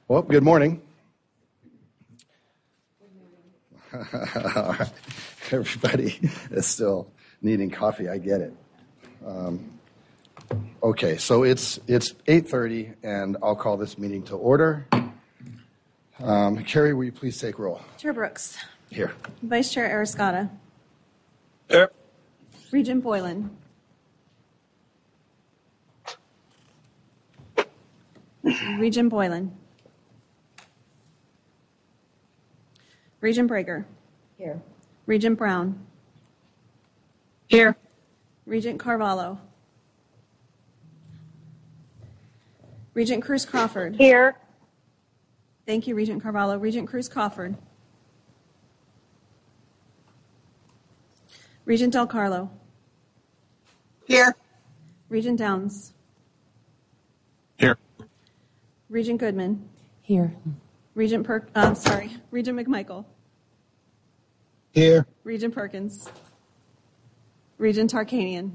Well, good morning. All right. Everybody is still needing coffee. I get it. Okay, so it's 8:30, and I'll call this meeting to order. Carrie, will you please take roll? Chair Brooks. Here. Vice Chair Ariscotta. Here. Regent Boylan. Regent Boylan. Regent Brager. Here. Regent Brown. Here. Regent Carvalho. Regent Cruz Crawford. Here. Thank you, Regent Carvalho. Regent Cruz Crawford. Regent Del Carlo. Here. Regent Downs. Here. Regent Goodman. Here. Regent Regent McMichael. Here. Regent Perkins. Regent Tarkanian.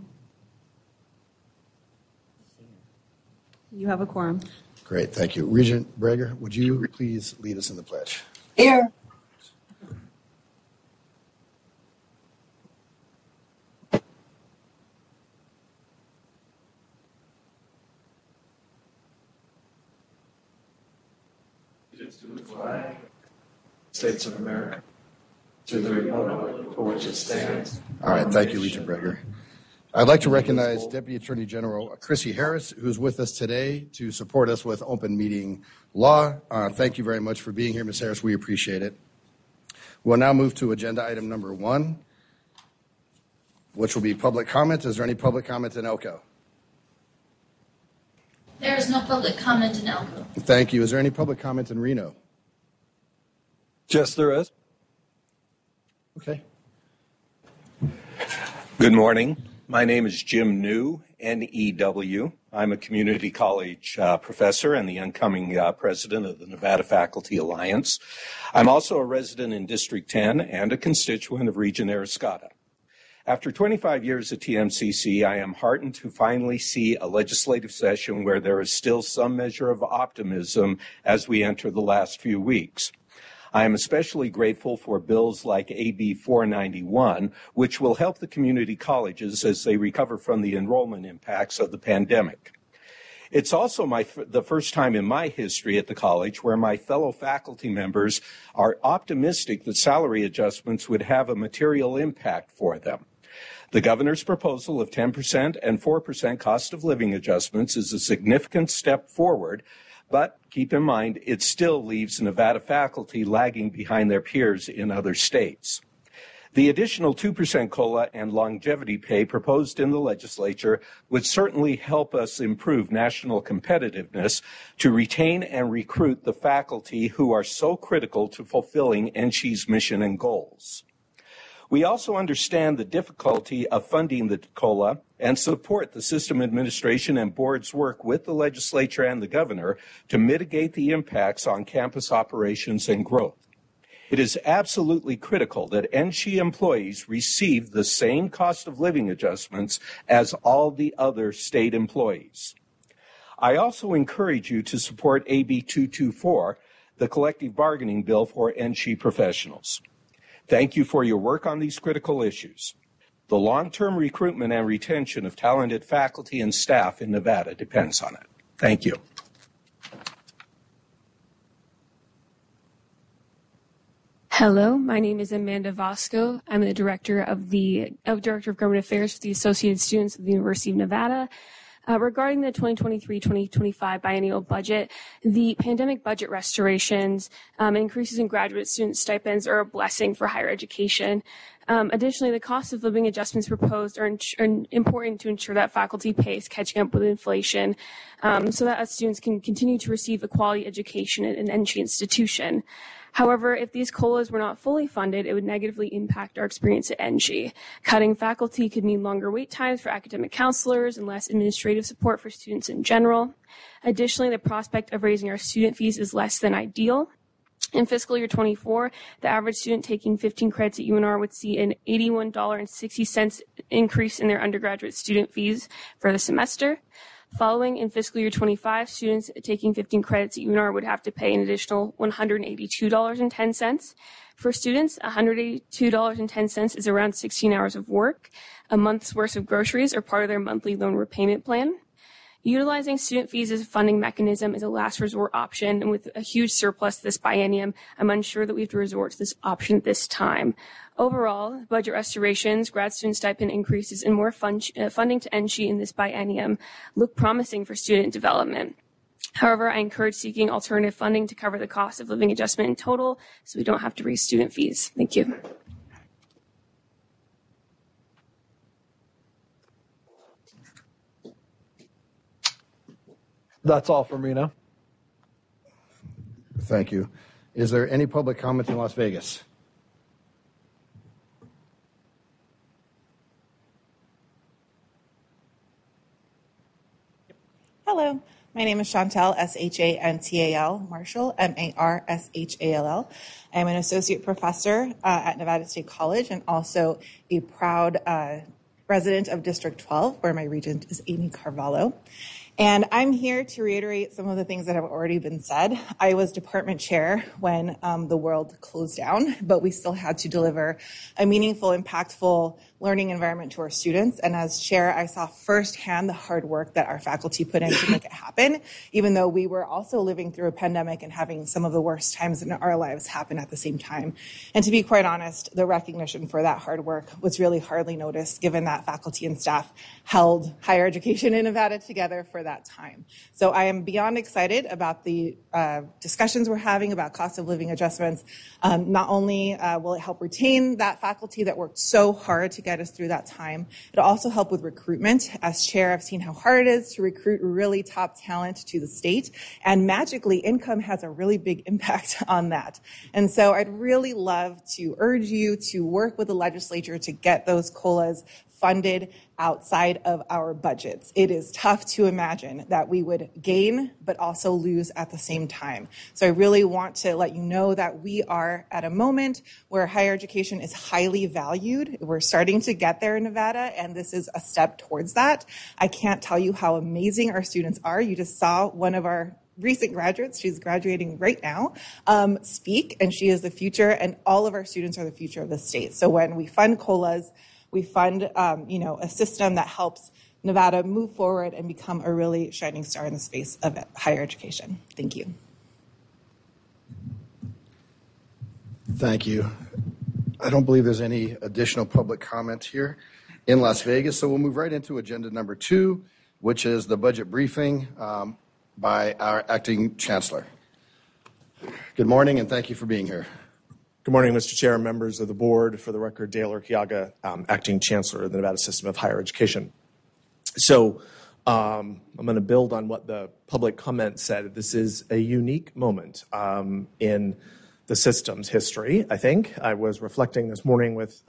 You have a quorum. Great, thank you. Regent Brager, would you please lead us in the pledge? Here. To the flag, States of America, to the republic for which it stands. All right, thank you, Regent Brager. I'd like to recognize Deputy Attorney General Chrissy Harris, who's with us today to support us with open meeting law. Thank you very much for being here, Ms. Harris. We appreciate it. We'll now move to agenda item number 1, which will be public comment. Is there any public comment in Elko? There is no public comment in Elko. Thank you. Is there any public comment in Reno? Yes, there is. Okay. Good morning. My name is Jim New, N-E-W. I'm a community college professor and the incoming president of the Nevada Faculty Alliance. I'm also a resident in District 10 and a constituent of Regent Ariscotta. After 25 years at TMCC, I am heartened to finally see a legislative session where there is still some measure of optimism as we enter the last few weeks. I am especially grateful for bills like AB 491, which will help the community colleges as they recover from the enrollment impacts of the pandemic. It's also the first time in my history at the college where my fellow faculty members are optimistic that salary adjustments would have a material impact for them. The governor's proposal of 10% and 4% cost of living adjustments is a significant step forward, but keep in mind it still leaves Nevada faculty lagging behind their peers in other states. The additional 2% COLA and longevity pay proposed in the legislature would certainly help us improve national competitiveness to retain and recruit the faculty who are so critical to fulfilling NSHE's mission and goals. We also understand the difficulty of funding the COLA and support the system administration and board's work with the legislature and the governor to mitigate the impacts on campus operations and growth. It is absolutely critical that NSHE employees receive the same cost of living adjustments as all the other state employees. I also encourage you to support AB 224, the collective bargaining bill for NSHE professionals. Thank you for your work on these critical issues. The long-term recruitment and retention of talented faculty and staff in Nevada depends on it. Thank you. Hello, my name is Amanda Vasco. I'm the Director of Government Affairs for the Associated Students of the University of Nevada. Regarding the 2023-2025 biennial budget, the pandemic budget restorations, increases in graduate student stipends are a blessing for higher education. Additionally, the cost of living adjustments proposed are important to ensure that faculty pay is catching up with inflation, so that us students can continue to receive a quality education at an NSHE institution. However, if these COLAs were not fully funded, it would negatively impact our experience at NSHE. Cutting faculty could mean longer wait times for academic counselors and less administrative support for students in general. Additionally, the prospect of raising our student fees is less than ideal. In fiscal year 24, the average student taking 15 credits at UNR would see an $81.60 increase in their undergraduate student fees for the semester. Following in fiscal year 25, students taking 15 credits at UNR would have to pay an additional $182.10. For students, $182.10 is around 16 hours of work, a month's worth of groceries, or part of their monthly loan repayment plan. Utilizing student fees as a funding mechanism is a last resort option, and with a huge surplus this biennium, I'm unsure that we have to resort to this option at this time. Overall, budget restorations, grad student stipend increases, and more funding to NSHE in this biennium look promising for student development. However, I encourage seeking alternative funding to cover the cost of living adjustment in total so we don't have to raise student fees. Thank you. That's all from Rena. Thank you. Is there any public comment in Las Vegas? Hello, my name is Chantal, S-H-A-N-T-A-L, Marshall, M-A-R-S-H-A-L-L. I'm an associate professor at Nevada State College and also a proud resident of District 12, where my regent is Amy Carvalho. And I'm here to reiterate some of the things that have already been said. I was department chair when the world closed down, but we still had to deliver a meaningful, impactful learning environment to our students. And as chair, I saw firsthand the hard work that our faculty put in to make it happen, even though we were also living through a pandemic and having some of the worst times in our lives happen at the same time. And to be quite honest, the recognition for that hard work was really hardly noticed, given that faculty and staff held higher education in Nevada together for that time. So I am beyond excited about the discussions we're having about cost of living adjustments. Not only will it help retain that faculty that worked so hard to get us through that time, it'll also help with recruitment. As chair, I've seen how hard it is to recruit really top talent to the state, and magically income has a really big impact on that. And so I'd really love to urge you to work with the legislature to get those COLAs funded outside of our budgets. It is tough to imagine that we would gain but also lose at the same time. So I really want to let you know that we are at a moment where higher education is highly valued. We're starting to get there in Nevada, and this is a step towards that. I can't tell you how amazing our students are. You just saw one of our recent graduates, she's graduating right now, speak, and she is the future, and all of our students are the future of the state. So when we fund COLAs, we fund, a system that helps Nevada move forward and become a really shining star in the space of higher education. Thank you. Thank you. I don't believe there's any additional public comment here in Las Vegas, so we'll move right into agenda number 2, which is the budget briefing by our acting chancellor. Good morning, and thank you for being here. Good morning, Mr. Chair and members of the board. For the record, Dale Urquiaga, Acting Chancellor of the Nevada System of Higher Education. So I'm going to build on what the public comment said. This is a unique moment in the system's history, I think. I was reflecting this morning with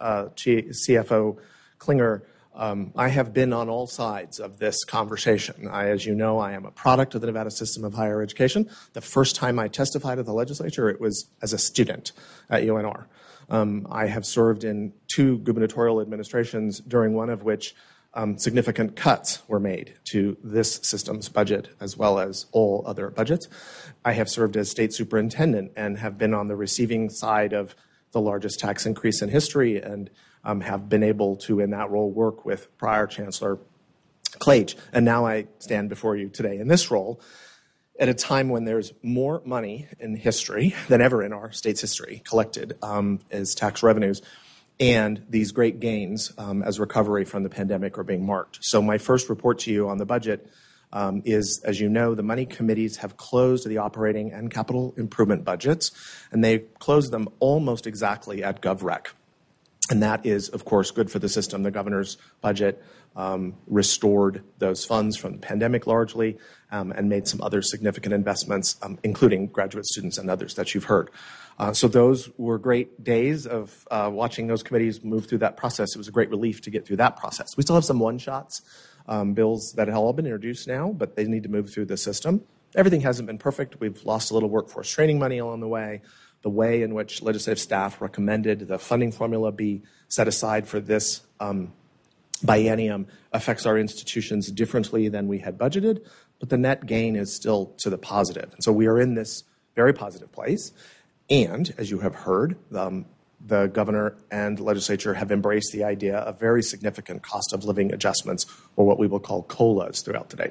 CFO Klinger. I have been on all sides of this conversation. As you know, I am a product of the Nevada System of Higher Education. The first time I testified at the legislature, it was as a student at UNR. I have served in 2 gubernatorial administrations, during one of which significant cuts were made to this system's budget as well as all other budgets. I have served as state superintendent and have been on the receiving side of the largest tax increase in history, and have been able to, in that role, work with prior Chancellor Clage. And now I stand before you today in this role at a time when there's more money in history than ever in our state's history collected as tax revenues, and these great gains as recovery from the pandemic are being marked. So my first report to you on the budget is, as you know, the money committees have closed the operating and capital improvement budgets, and they closed them almost exactly at GovRec. And that is, of course, good for the system. The governor's budget restored those funds from the pandemic largely, and made some other significant investments, including graduate students and others that you've heard. So those were great days of watching those committees move through that process. It was a great relief to get through that process. We still have some one-shots, bills that have all been introduced now, but they need to move through the system. Everything hasn't been perfect. We've lost a little workforce training money along the way. The way in which legislative staff recommended the funding formula be set aside for this biennium affects our institutions differently than we had budgeted, but the net gain is still to the positive. And so we are in this very positive place. And as you have heard, the governor and legislature have embraced the idea of very significant cost of living adjustments, or what we will call COLAs, throughout the day.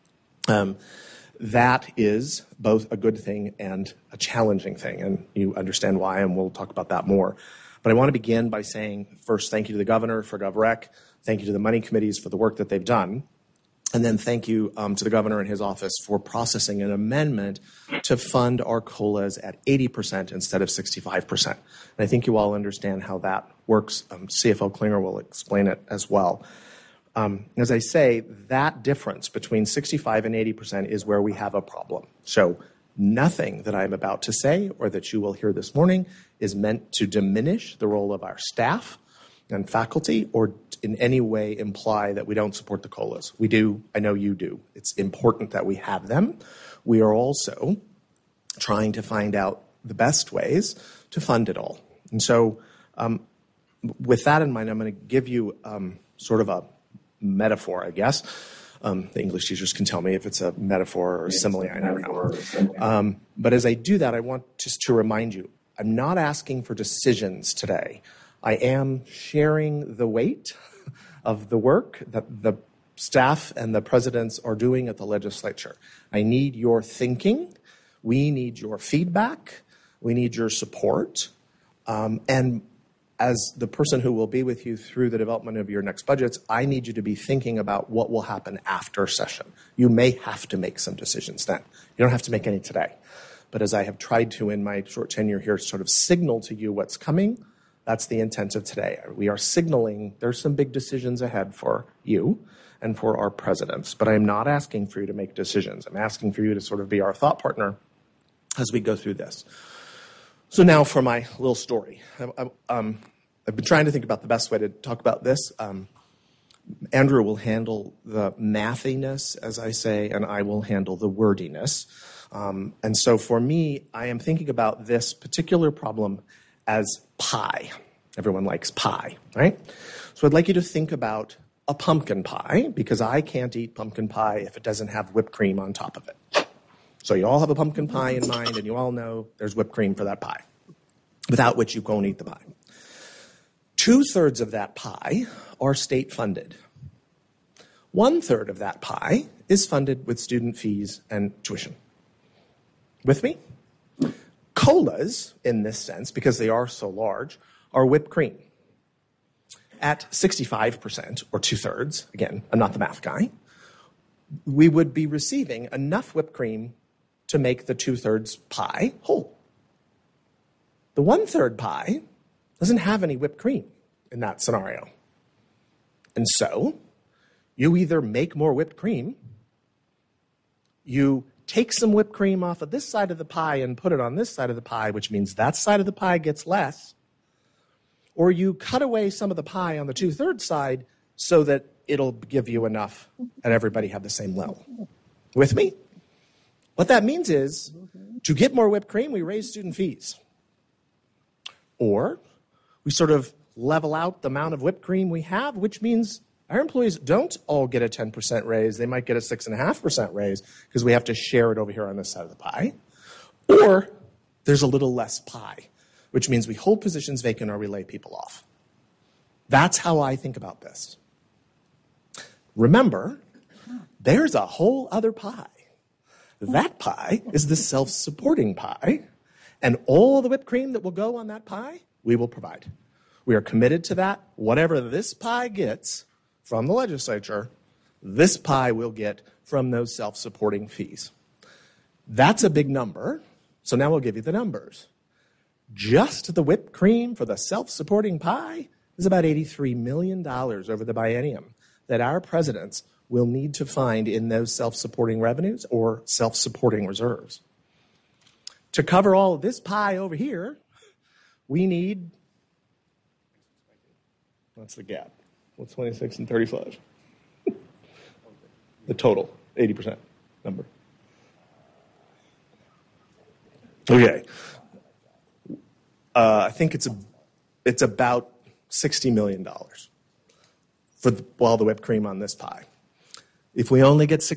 That is both a good thing and a challenging thing, and you understand why, and we'll talk about that more. But I want to begin by saying, first, thank you to the governor for GovRec, thank you to the money committees for the work that they've done, and then thank you to the governor and his office for processing an amendment to fund our COLAs at 80% instead of 65%. And I think you all understand how that works. CFO Klinger will explain it as well. As I say, that difference between 65 and 80% is where we have a problem. So nothing that I'm about to say or that you will hear this morning is meant to diminish the role of our staff and faculty or in any way imply that we don't support the COLAs. We do. I know you do. It's important that we have them. We are also trying to find out the best ways to fund it all. And so with that in mind, I'm going to give you sort of a metaphor, I guess. The English teachers can tell me if it's a metaphor or a simile. I never know. But as I do that, I want just to remind you, I'm not asking for decisions today. I am sharing the weight of the work that the staff and the presidents are doing at the legislature. I need your thinking. We need your feedback. We need your support. And as the person who will be with you through the development of your next budgets, I need you to be thinking about what will happen after session. You may have to make some decisions then. You don't have to make any today. But as I have tried to in my short tenure here sort of signal to you what's coming, that's the intent of today. We are signaling there's some big decisions ahead for you and for our presidents, but I'm not asking for you to make decisions. I'm asking for you to sort of be our thought partner as we go through this. So now for my little story. I've been trying to think about the best way to talk about this. Andrew will handle the mathiness, as I say, and I will handle the wordiness. And so for me, I am thinking about this particular problem as pie. Everyone likes pie, right? So I'd like you to think about a pumpkin pie, because I can't eat pumpkin pie if it doesn't have whipped cream on top of it. So you all have a pumpkin pie in mind, and you all know there's whipped cream for that pie, without which you won't eat the pie. 2/3 of that pie are state funded. 1/3 of that pie is funded with student fees and tuition. With me? COLAs, in this sense, because they are so large, are whipped cream. At 65%, or 2/3, again, I'm not the math guy, we would be receiving enough whipped cream to make the 2/3 pie whole. The 1/3 pie doesn't have any whipped cream in that scenario. And so you either make more whipped cream, you take some whipped cream off of this side of the pie and put it on this side of the pie, which means that side of the pie gets less, or you cut away some of the pie on the 2/3 side so that it'll give you enough and everybody have the same level. With me? What that means is, to get more whipped cream, we raise student fees. Or we sort of level out the amount of whipped cream we have, which means our employees don't all get a 10% raise. They might get a 6.5% raise because we have to share it over here on this side of the pie. Or there's a little less pie, which means we hold positions vacant or we lay people off. That's how I think about this. Remember, there's a whole other pie. That pie is the self-supporting pie, and all the whipped cream that will go on that pie, we will provide. We are committed to that. Whatever this pie gets from the legislature, this pie will get from those self-supporting fees. That's a big number, so now we'll give you the numbers. Just the whipped cream for the self-supporting pie is about $83 million over the biennium that our presidents will need to find in those self-supporting revenues or self-supporting reserves. To cover all of this pie over here, we need, what's the gap? What's 26 and 35? The total, 80% number. Okay. I think it's about $60 million. for all the whipped cream on this pie. If we only get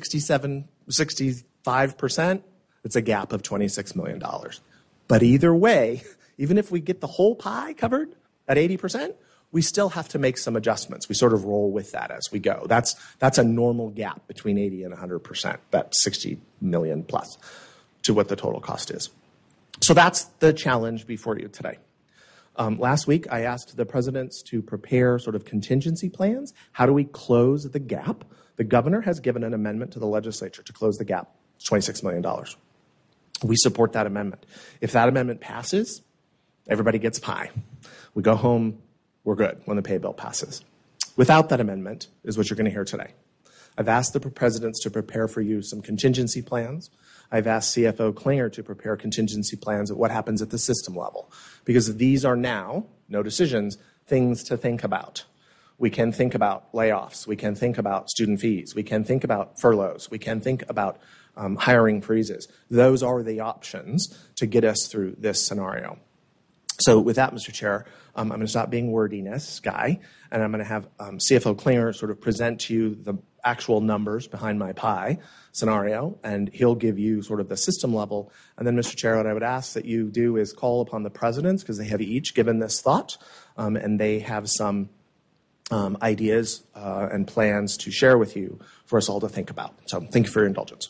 65%, it's a gap of $26 million. But either way, even if we get the whole pie covered at 80%, we still have to make some adjustments. We sort of roll with that as we go. That's a normal gap between 80 and 100%, that 60 million plus to what the total cost is. So that's the challenge before you today. Last week, I asked the presidents to prepare sort of contingency plans. How do we close the gap? The governor has given an amendment to the legislature to close the gap. It's $26 million. We support that amendment. If that amendment passes, everybody gets pie. We go home, we're good when the pay bill passes. Without that amendment is what you're going to hear today. I've asked the presidents to prepare for you some contingency plans. I've asked CFO Klinger to prepare contingency plans of what happens at the system level, because these are now, no decisions, things to think about. We can think about layoffs. We can think about student fees. We can think about furloughs. We can think about hiring freezes. Those are the options to get us through this scenario. So with that, Mr. Chair, I'm going to stop being wordiness guy, and I'm going to have CFO Klinger sort of present to you the actual numbers behind my pie scenario, and he'll give you sort of the system level. And then, Mr. Chair, what I would ask that you do is call upon the presidents, because they have each given this thought, and they have some ideas and plans to share with you for us all to think about. So thank you for your indulgence.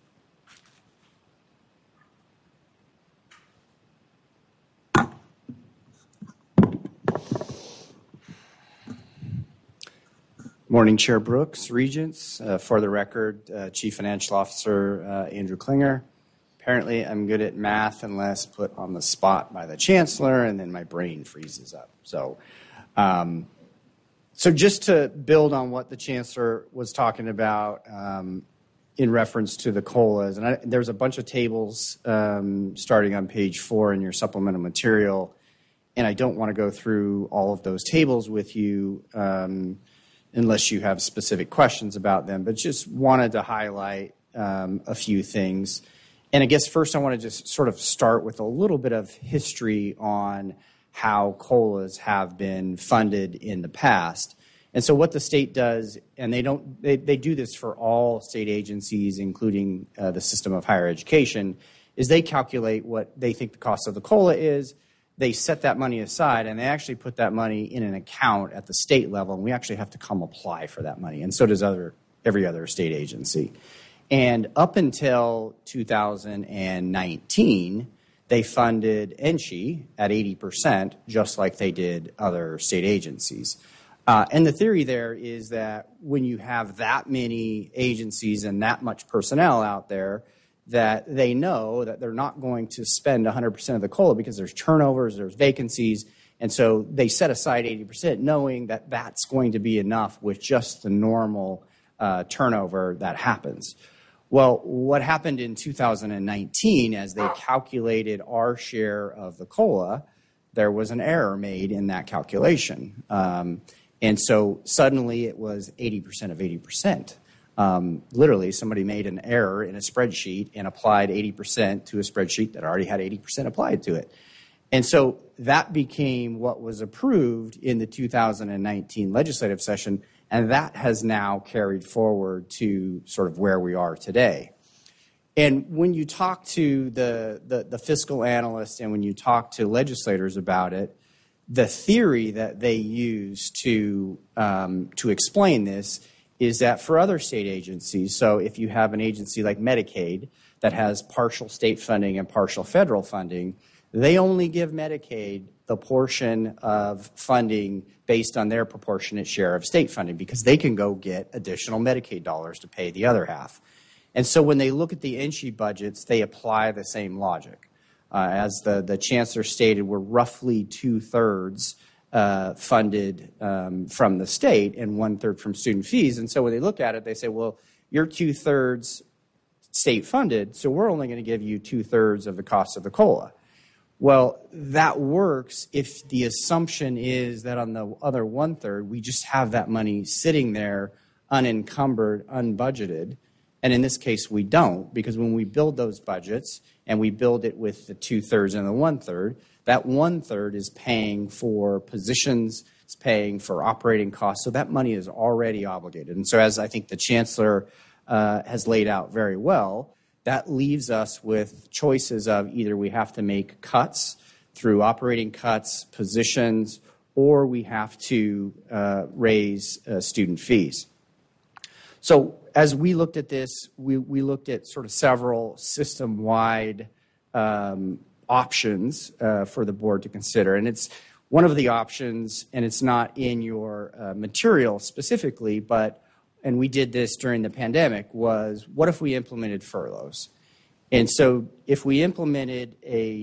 Morning, Chair Brooks, Regents. For the record, Chief Financial Officer Andrew Klinger. Apparently, I'm good at math unless put on the spot by the Chancellor, and then my brain freezes up. So just to build on what the Chancellor was talking about in reference to the COLAs, and there's a bunch of tables starting on page 4 in your supplemental material, and I don't want to go through all of those tables with you unless you have specific questions about them, but just wanted to highlight a few things. And I guess first I want to just sort of start with a little bit of history on how COLAs have been funded in the past. And so what the state does, and they do this for all state agencies, including the system of higher education, is they calculate what they think the cost of the COLA is. They set that money aside, and they actually put that money in an account at the state level, and we actually have to come apply for that money, and so does every other state agency. And up until 2019, they funded NSHE at 80%, just like they did other state agencies. And the theory there is that when you have that many agencies and that much personnel out there, that they know that they're not going to spend 100% of the COLA because there's turnovers, there's vacancies, and so they set aside 80%, knowing that that's going to be enough with just the normal turnover that happens. Well, what happened in 2019, as they calculated our share of the COLA, there was an error made in that calculation. And so suddenly it was 80% of 80%. Literally, somebody made an error in a spreadsheet and applied 80% to a spreadsheet that already had 80% applied to it. And so that became what was approved in the 2019 legislative session, and that has now carried forward to sort of where we are today. And when you talk to the fiscal analysts and when you talk to legislators about it, the theory that they use to explain this is that for other state agencies, so if you have an agency like Medicaid that has partial state funding and partial federal funding, they only give Medicaid the portion of funding based on their proportionate share of state funding because they can go get additional Medicaid dollars to pay the other half. And so when they look at the NSHE budgets, they apply the same logic. As the Chancellor stated, we're roughly 2/3 funded from the state and 1/3 from student fees. And so when they look at it, they say, well, you're 2/3 state funded, so we're only going to give you 2/3 of the cost of the COLA. Well, that works if the assumption is that on the other 1/3, we just have that money sitting there unencumbered, unbudgeted. And in this case, we don't, because when we build those budgets and we build it with the 2/3 and the 1/3, that 1/3 is paying for positions, It's paying for operating costs. So that money is already obligated. And so as I think the chancellor has laid out very well, that leaves us with choices of either we have to make cuts through operating cuts, positions, or we have to raise student fees. So as we looked at this, we looked at sort of several system-wide options for the board to consider. And it's one of the options, and it's not in your material specifically, and we did this during the pandemic, was what if we implemented furloughs? And so if we implemented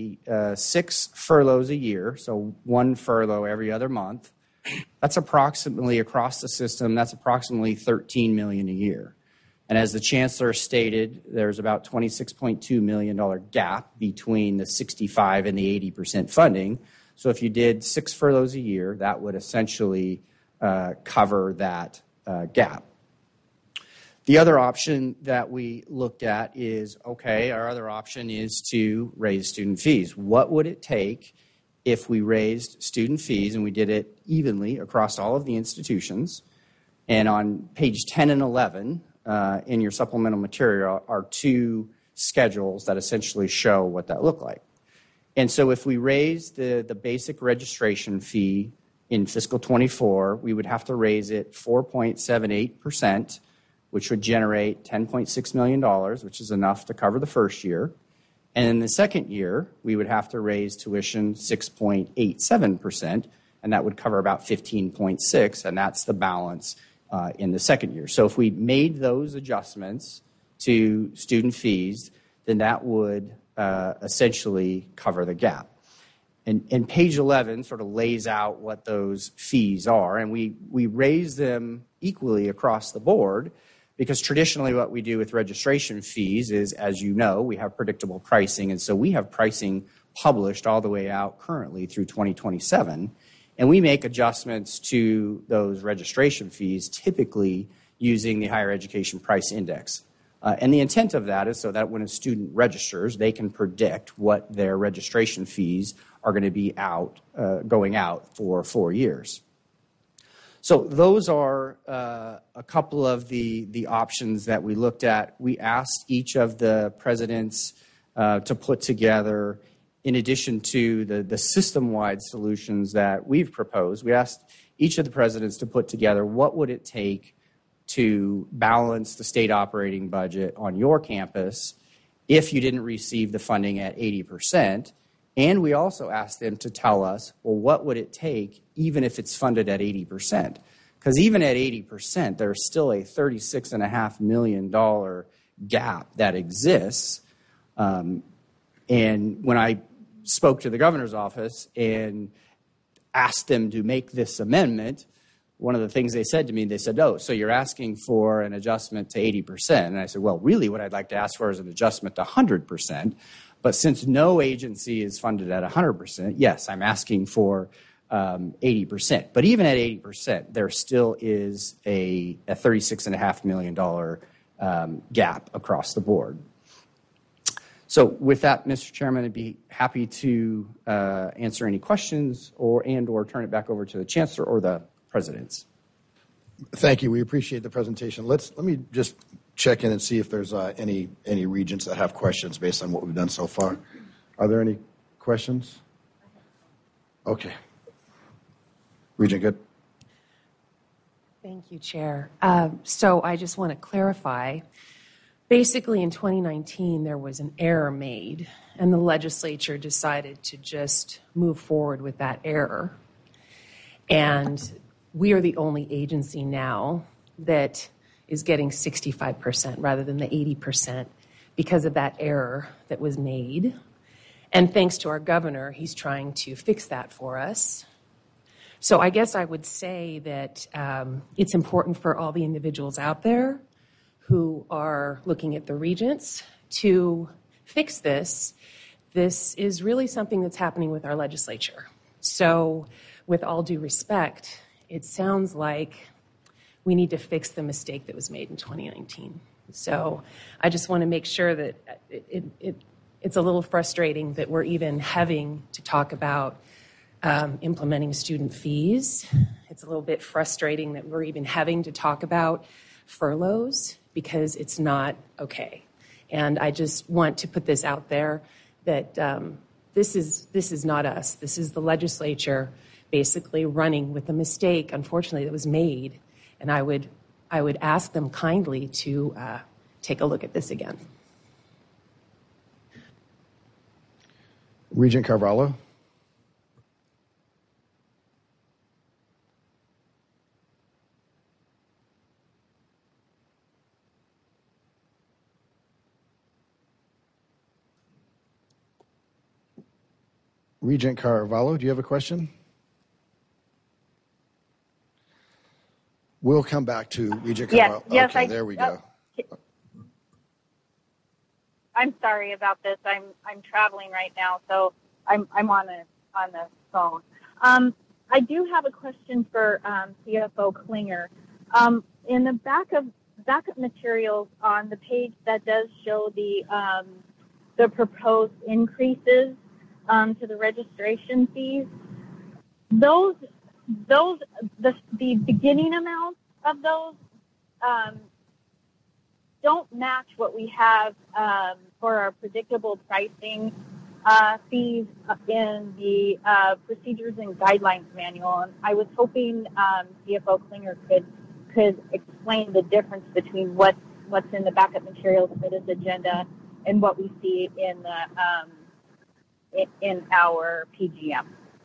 6 furloughs a year, so 1 furlough every other month, that's approximately, across the system, that's approximately $13 million a year. And as the chancellor stated, there's about $26.2 million gap between the 65 and the 80% funding. So if you did 6 furloughs a year, that would essentially cover that gap. The other option that we looked at is, okay, our other option is to raise student fees. What would it take if we raised student fees and we did it evenly across all of the institutions? And on page 10 and 11 in your supplemental material are 2 schedules that essentially show what that looked like. And so if we raise the basic registration fee in fiscal 24, we would have to raise it 4.78%, which would generate $10.6 million, which is enough to cover the first year. And in the second year, we would have to raise tuition 6.87%, and that would cover about 15.6, and that's the balance in the second year. So if we made those adjustments to student fees, then that would essentially cover the gap. And page 11 sort of lays out what those fees are, and we raise them equally across the board, because traditionally what we do with registration fees is, as you know, we have predictable pricing, and so we have pricing published all the way out currently through 2027, and we make adjustments to those registration fees typically using the Higher Education Price Index. And the intent of that is so that when a student registers, they can predict what their registration fees are going to be going out for 4 years. So those are a couple of the options that we looked at. We asked each of the presidents to put together, in addition to the system-wide solutions that we've proposed, we asked each of the presidents to put together what would it take to balance the state operating budget on your campus if you didn't receive the funding at 80%. And we also asked them to tell us, well, what would it take even if it's funded at 80%? Because even at 80%, there's still a $36.5 million gap that exists. And when I spoke to the governor's office and asked them to make this amendment, one of the things they said to me, they said, oh, so you're asking for an adjustment to 80%. And I said, well, really what I'd like to ask for is an adjustment to 100%. But since no agency is funded at 100%, yes, I'm asking for 80%. But even at 80%, there still is a $36.5 million gap across the board. So with that, Mr. Chairman, I'd be happy to answer any questions or turn it back over to the Chancellor or the presidents. Thank you. We appreciate the presentation. Let me just check in and see if there's any regents that have questions based on what we've done so far. Are there any questions? Okay. Regent Good. Thank you, Chair. So I just want to clarify. Basically, in 2019, there was an error made, and the legislature decided to just move forward with that error. And we are the only agency now that is getting 65% rather than the 80% because of that error that was made. And thanks to our governor, he's trying to fix that for us. So I guess I would say that it's important for all the individuals out there who are looking at the regents to fix this. This is really something that's happening with our legislature. So with all due respect, it sounds like we need to fix the mistake that was made in 2019. So I just want to make sure that it's a little frustrating that we're even having to talk about implementing student fees. It's a little bit frustrating that we're even having to talk about furloughs because it's not okay. And I just want to put this out there that this is not us. This is the legislature basically running with the mistake, unfortunately, that was made. And I would ask them kindly to take a look at this again. Regent Carvalho. Regent Carvalho, do you have a question? We'll come back to Regent Carvalho. Yes, okay, there we go. I'm sorry about this. I'm traveling right now, so I'm on the phone. I do have a question for CFO Klinger. In the backup materials on the page that does show the proposed increases to the registration fees, the beginning amounts of those don't match what we have for our predictable pricing fees in the procedures and guidelines manual. And I was hoping CFO Klinger could explain the difference between what's in the backup materials for this agenda and what we see in our PGM.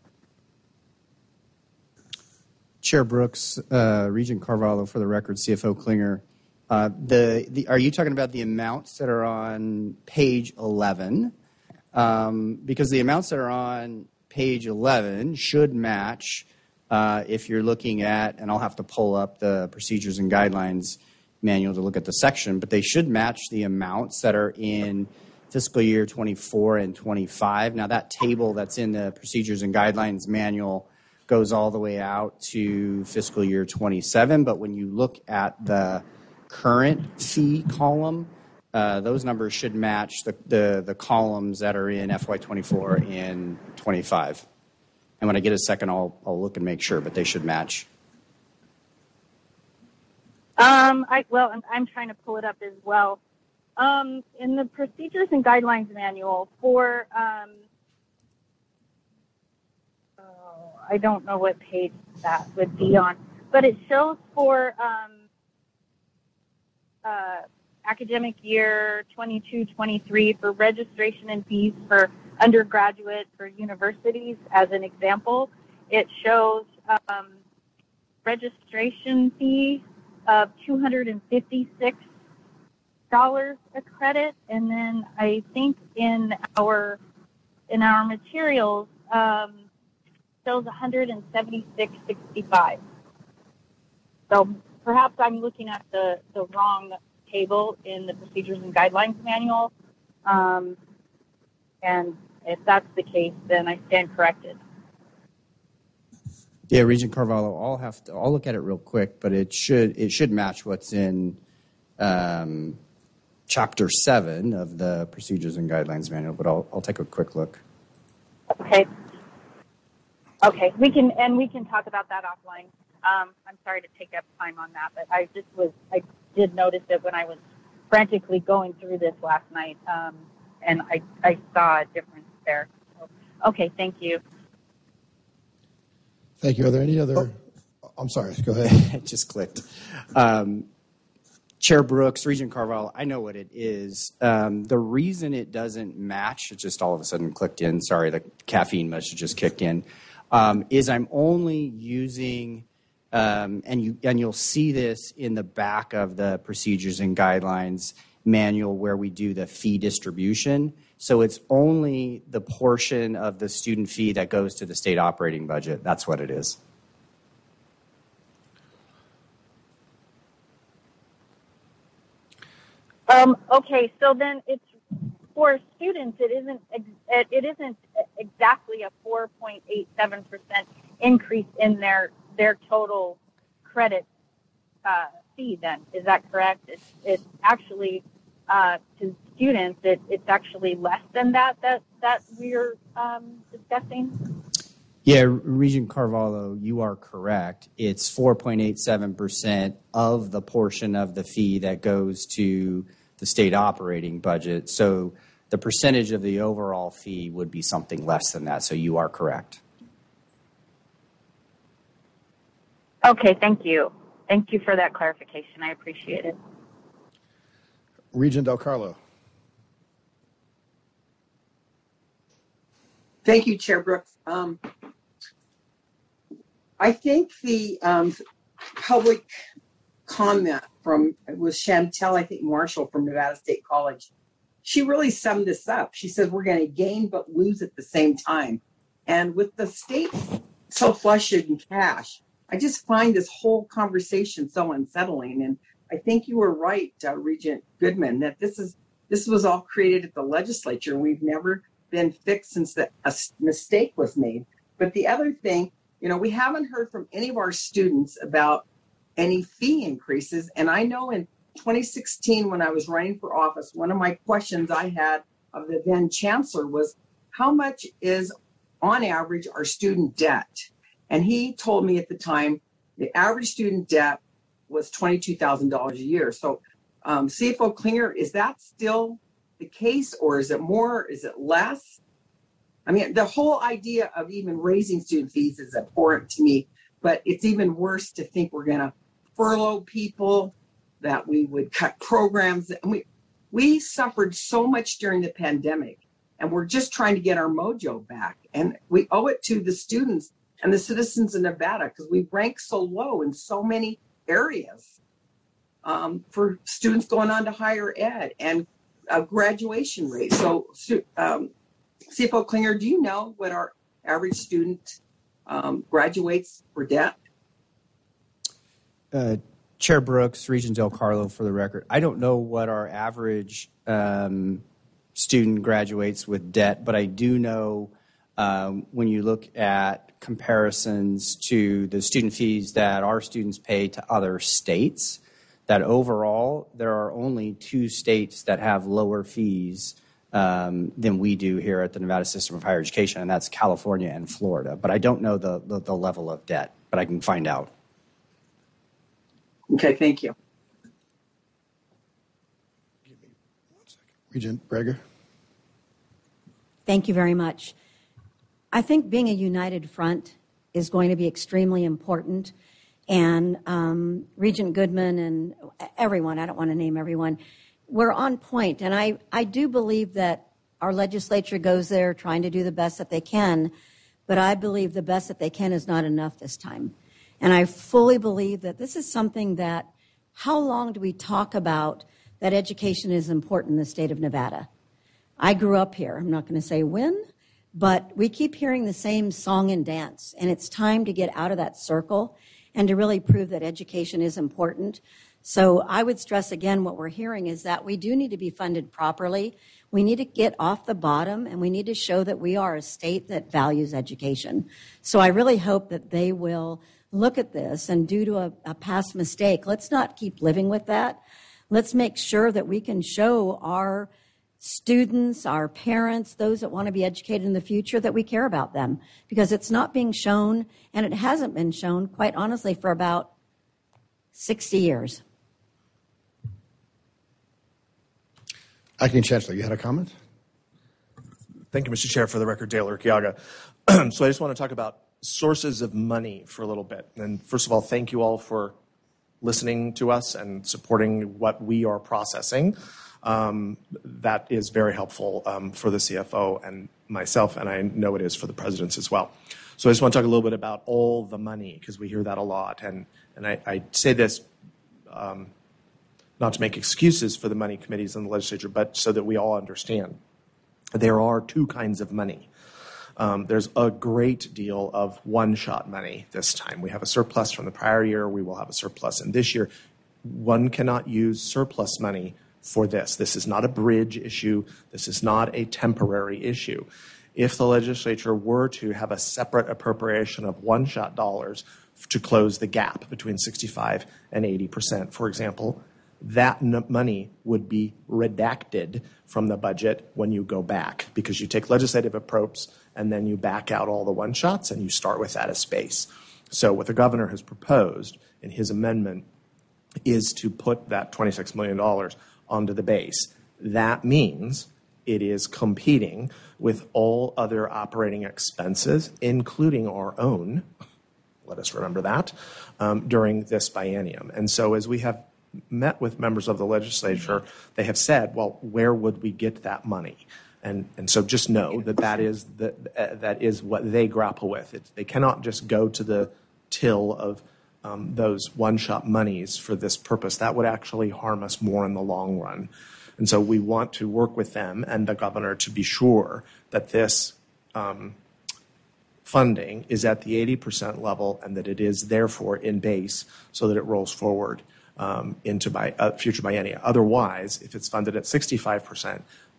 Chair Brooks, Regent Carvalho, for the record, CFO Klinger. Are you talking about the amounts that are on page 11? Because the amounts that are on page 11 should match if you're looking at, and I'll have to pull up the procedures and guidelines manual to look at the section, but they should match the amounts that are in fiscal year 24 and 25. Now, that table that's in the procedures and guidelines manual goes all the way out to fiscal year 27, but when you look at the current fee column, those numbers should match the columns that are in FY24 and 25. And when I get a second, I'll look and make sure, but they should match. I'm trying to pull it up as well. In the procedures and guidelines manual for, I don't know what page that would be on, but it shows for academic year 22-23 for registration and fees for undergraduate for universities, as an example. It shows registration fee of $256 a credit, and then I think in our materials shows $176.65. So perhaps I'm looking at the wrong table in the procedures and guidelines manual, and if that's the case, then I stand corrected. Yeah, Regent Carvalho, I'll look at it real quick, but it should match what's in Chapter 7 of the Procedures and Guidelines Manual, but I'll take a quick look. Okay, we can talk about that offline. I'm sorry to take up time on that, but I did notice it when I was frantically going through this last night, and I saw a difference there. So, okay, thank you. Thank you. Are there any other? I'm sorry. Go ahead. It just clicked. Chair Brooks, Regent Carvalho, I know what it is. The reason it doesn't match, it just all of a sudden clicked in. Sorry, the caffeine must have just kicked in. Is I'm only using, and you'll see this in the back of the Procedures and Guidelines manual where we do the fee distribution. So it's only the portion of the student fee that goes to the state operating budget. That's what it is. Okay, so then it's for students. It isn't exactly a 4.87% increase in their total credit fee. Then is that correct? It's actually to students. It's actually less than that we're discussing. Yeah, Regent Carvalho, you are correct. It's 4.87% of the portion of the fee that goes to the state operating budget. So the percentage of the overall fee would be something less than that. So you are correct. Okay, thank you. Thank you for that clarification. I appreciate it. Regent Del Carlo. Thank you, Chair Brooks. I think the public comment was Chantel, I think Marshall from Nevada State College. She really summed this up. She said, we're going to gain but lose at the same time. And with the state so flush in cash, I just find this whole conversation so unsettling. And I think you were right, Regent Goodman, that this was all created at the legislature. We've never been fixed since a mistake was made. But the other thing, we haven't heard from any of our students about any fee increases. And I know in 2016, when I was running for office, one of my questions I had of the then chancellor was, how much is, on average, our student debt? And he told me at the time, the average student debt was $22,000 a year. So CFO Klinger, is that still the case, or is it more? Is it less? I mean, the whole idea of even raising student fees is abhorrent to me, but it's even worse to think we're going to furlough people, that we would cut programs. And we suffered so much during the pandemic, and we're just trying to get our mojo back. And we owe it to the students and the citizens of Nevada, because we rank so low in so many areas for students going on to higher ed and graduation rate. So CFO Klinger, do you know what our average student graduates for debt? Chair Brooks, Regent Del Carlo, for the record, I don't know what our average student graduates with debt, but I do know when you look at comparisons to the student fees that our students pay to other states, that overall there are only 2 states that have lower fees than we do here at the Nevada System of Higher Education, and that's California and Florida. But I don't know the level of debt, but I can find out. Okay, thank you. Give me 1 second. Regent Breger. Thank you very much. I think being a united front is going to be extremely important. And Regent Goodman and everyone, I don't want to name everyone, we're on point. And I do believe that our legislature goes there trying to do the best that they can, but I believe the best that they can is not enough this time. And I fully believe that this is something that, how long do we talk about that education is important in the state of Nevada? I grew up here. I'm not going to say when, but we keep hearing the same song and dance, and it's time to get out of that circle and to really prove that education is important. So I would stress again, what we're hearing is that we do need to be funded properly. We need to get off the bottom, and we need to show that we are a state that values education. So I really hope that they will look at this, and due to a past mistake, let's not keep living with that. Let's make sure that we can show our students, our parents, those that want to be educated in the future, that we care about them, because it's not being shown, and it hasn't been shown, quite honestly, for about 60 years. Acting Chancellor, you had a comment? Thank you, Mr. Chair. For the record, Dale Urquiaga. So I just want to talk about sources of money for a little bit. And first of all, thank you all for listening to us and supporting what we are processing. That is very helpful for the CFO and myself, and I know it is for the presidents as well. So I just want to talk a little bit about all the money, because we hear that a lot. And I say this not to make excuses for the money committees in the legislature, but so that we all understand. There are 2 kinds of money. There's a great deal of one-shot money this time. We have a surplus from the prior year. We will have a surplus in this year. One cannot use surplus money for this. This is not a bridge issue. This is not a temporary issue. If the legislature were to have a separate appropriation of one-shot dollars to close the gap between 65 and 80%, for example, that money would be redacted from the budget when you go back, because you take legislative approps and then you back out all the one-shots and you start with that as base. So what the governor has proposed in his amendment is to put that $26 million onto the base. That means it is competing with all other operating expenses, including our own, let us remember that, during this biennium. And so as we have met with members of the legislature, they have said, well, where would we get that money? And so just know that that is what they grapple with. They cannot just go to the till of those one-shot monies for this purpose. That would actually harm us more in the long run. And so we want to work with them and the governor to be sure that this funding is at the 80% level and that it is therefore in base so that it rolls forward into future biennia. Otherwise, if it's funded at 65%,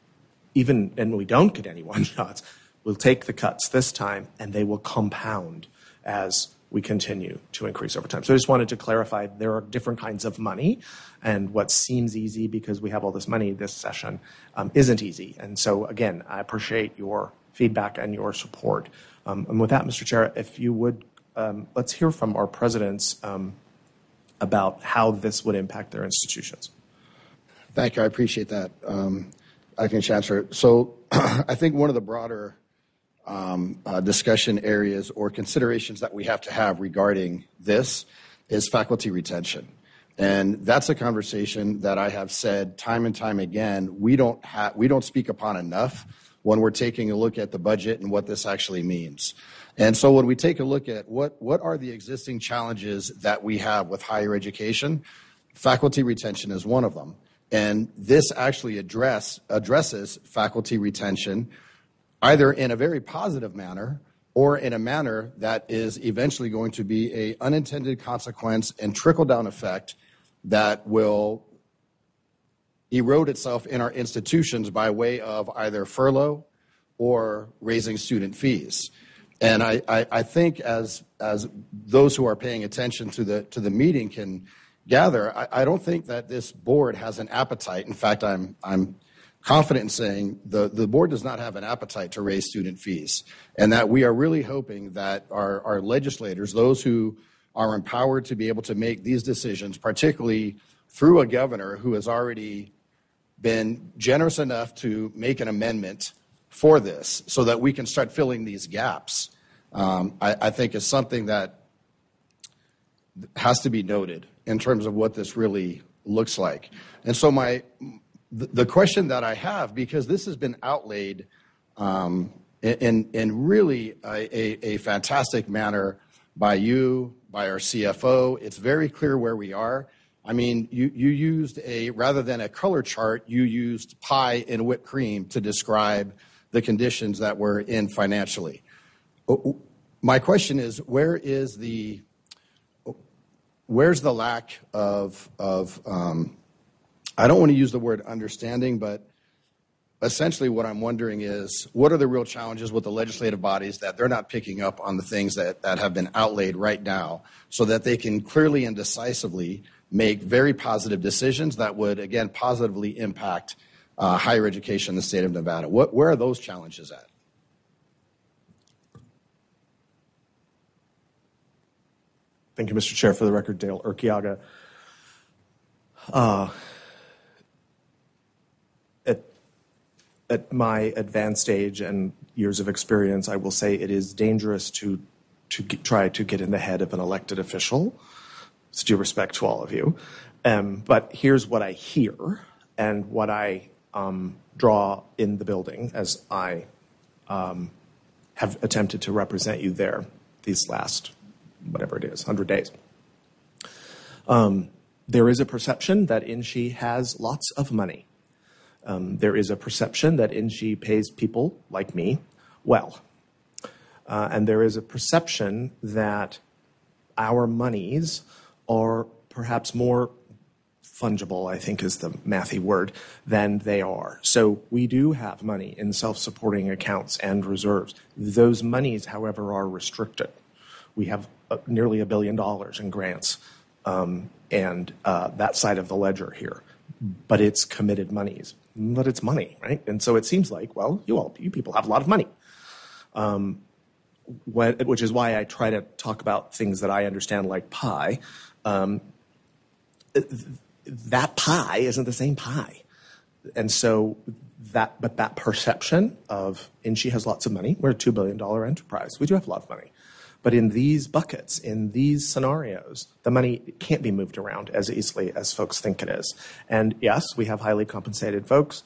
and we don't get any one-shots, we'll take the cuts this time and they will compound as we continue to increase over time. So I just wanted to clarify there are different kinds of money, and what seems easy because we have all this money this session isn't easy. And so, again, I appreciate your feedback and your support. And with that, Mr. Chair, if you would, let's hear from our presidents about how this would impact their institutions. Thank you. I appreciate that, Acting Chancellor. So I think one of the broader discussion areas or considerations that we have to have regarding this is faculty retention. And that's a conversation that I have said time and time again, we don't speak upon enough when we're taking a look at the budget and what this actually means. And so when we take a look at what are the existing challenges that we have with higher education, faculty retention is one of them. And this actually addresses faculty retention either in a very positive manner or in a manner that is eventually going to be an unintended consequence and trickle-down effect that will erode itself in our institutions by way of either furlough or raising student fees. And I think as those who are paying attention to the meeting can gather, I don't think that this board has an appetite. In fact, I'm confident in saying the board does not have an appetite to raise student fees, and that we are really hoping that our legislators, those who are empowered to be able to make these decisions, particularly through a governor who has already been generous enough to make an amendment for this so that we can start filling these gaps, I think is something that has to be noted in terms of what this really looks like. And so the question that I have, because this has been outlaid in really a fantastic manner by you, by our CFO, it's very clear where we are. I mean, you used rather than a color chart, you used pie and whipped cream to describe the conditions that we're in financially. My question is, where's the lack of I don't want to use the word understanding, but essentially what I'm wondering is, what are the real challenges with the legislative bodies that they're not picking up on the things that have been outlaid right now so that they can clearly and decisively make very positive decisions that would, again, positively impact higher education in the state of Nevada? Where are those challenges at? Thank you, Mr. Chair. For the record, Dale Urquiaga. At my advanced age and years of experience, I will say it is dangerous to try to get in the head of an elected official. It's due respect to all of you. But here's what I hear and what I draw in the building as I have attempted to represent you there these last, whatever it is, 100 days. There is a perception that INSHE has lots of money. There is a perception that INSHE pays people like me well. And there is a perception that our monies are perhaps more fungible, I think is the mathy word, than they are. So we do have money in self-supporting accounts and reserves. Those monies, however, are restricted. We have nearly $1 billion in grants. and that side of the ledger here. But it's committed monies. But it's money, right? And so it seems like, well, you people have a lot of money. Which is why I try to talk about things that I understand, like pie. That pie isn't the same pie. And so that perception of, and she has lots of money, we're a $2 billion enterprise, we do have a lot of money. But in these buckets, in these scenarios, the money can't be moved around as easily as folks think it is. And yes, we have highly compensated folks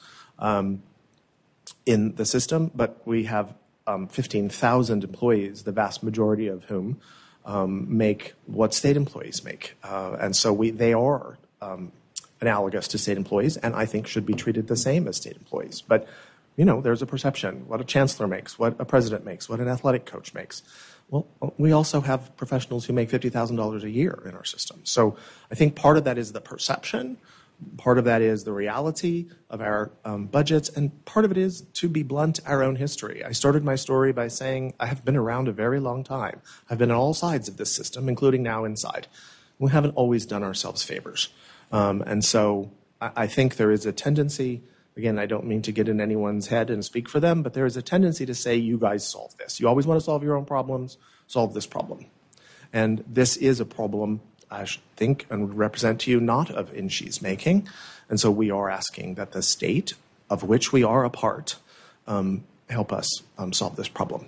in the system, but we have 15,000 employees, the vast majority of whom make what state employees make. And so they are analogous to state employees, and I think should be treated the same as state employees. But, there's a perception, what a chancellor makes, what a president makes, what an athletic coach makes. Well, we also have professionals who make $50,000 a year in our system. So I think part of that is the perception, part of that is the reality of our budgets, and part of it is, to be blunt, our own history. I started my story by saying I have been around a very long time. I've been on all sides of this system, including now inside. We haven't always done ourselves favors. And so I think there is a tendency, again, I don't mean to get in anyone's head and speak for them, but there is a tendency to say, you guys solve this. You always want to solve your own problems, solve this problem. And this is a problem, I think, and would represent to you, not of INSHE's making. And so we are asking that the state, of which we are a part, help us solve this problem.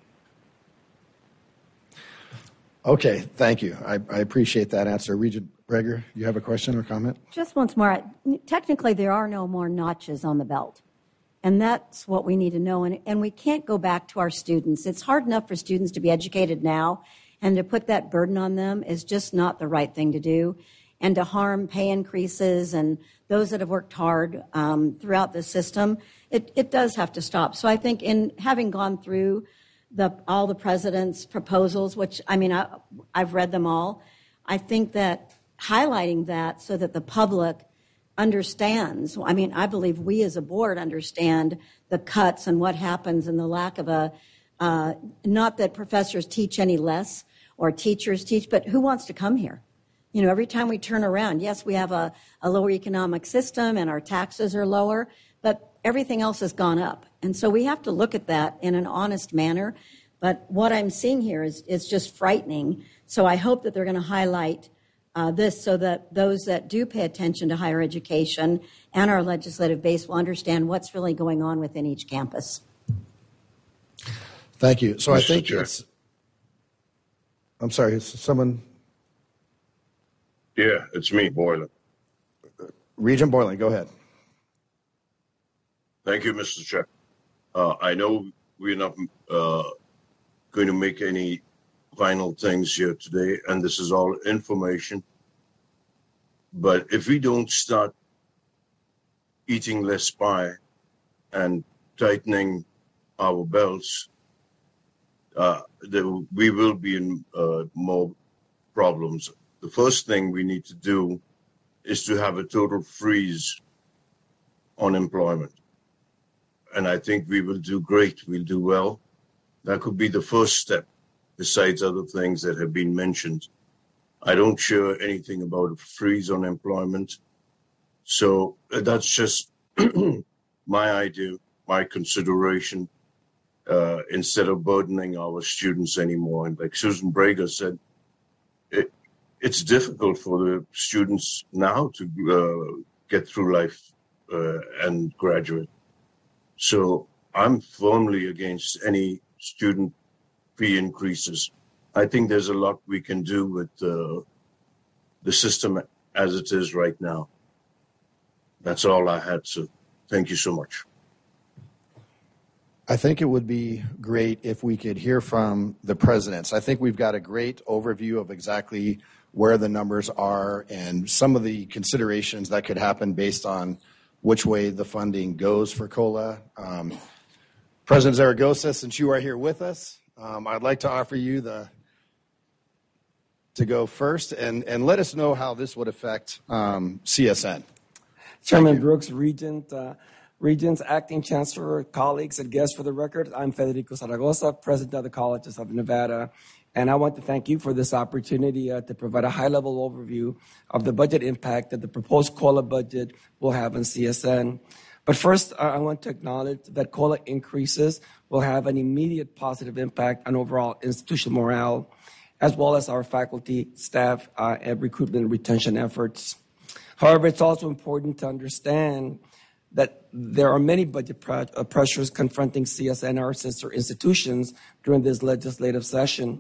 Okay, thank you. I appreciate that answer. Regent Breger, you have a question or comment? Just once more, technically there are no more notches on the belt. And that's what we need to know. And we can't go back to our students. It's hard enough for students to be educated now, and to put that burden on them is just not the right thing to do. And to harm pay increases and those that have worked hard throughout the system, it does have to stop. So I think in having gone through all the president's proposals, which, I've read them all, I think that highlighting that so that the public understands, I believe we as a board understand the cuts and what happens and the lack of not that professors teach any less or teachers teach, but who wants to come here? Every time we turn around, yes, we have a lower economic system and our taxes are lower, but everything else has gone up. And so we have to look at that in an honest manner. But what I'm seeing here is just frightening. So I hope that they're going to highlight this so that those that do pay attention to higher education and our legislative base will understand what's really going on within each campus. Thank you. So I think Chair. I'm sorry, is someone? Yeah, it's me, Boylan. Regent Boylan, go ahead. Thank you, Mr. Chair. I know we're not going to make any final things here today, and this is all information. But if we don't start eating less pie and tightening our belts, we will be in more problems. The first thing we need to do is to have a total freeze on employment. And I think we will do great. We'll do well. That could be the first step, besides other things that have been mentioned. I don't share anything about a freeze on employment. So that's just my idea, my consideration, instead of burdening our students anymore. And like Susan Breger said, it's difficult for the students now to get through life and graduate. So I'm firmly against any student fee increases. I think there's a lot we can do with the system as it is right now. That's all I had, so thank you so much. I think it would be great if we could hear from the presidents. I think we've got a great overview of exactly where the numbers are and some of the considerations that could happen based on which way the funding goes for COLA. President Zaragoza, since you are here with us, I'd like to offer you to go first and let us know how this would affect CSN. Chairman Brooks, Regent, Regents, Acting Chancellor, colleagues, and guests, for the record, I'm Federico Zaragoza, President of the College of Southern Nevada, and I want to thank you for this opportunity to provide a high-level overview of the budget impact that the proposed COLA budget will have on CSN. But first, I want to acknowledge that COLA increases will have an immediate positive impact on overall institutional morale, as well as our faculty, staff, and recruitment and retention efforts. However, it's also important to understand that there are many budget pressures confronting CSN and our sister institutions during this legislative session.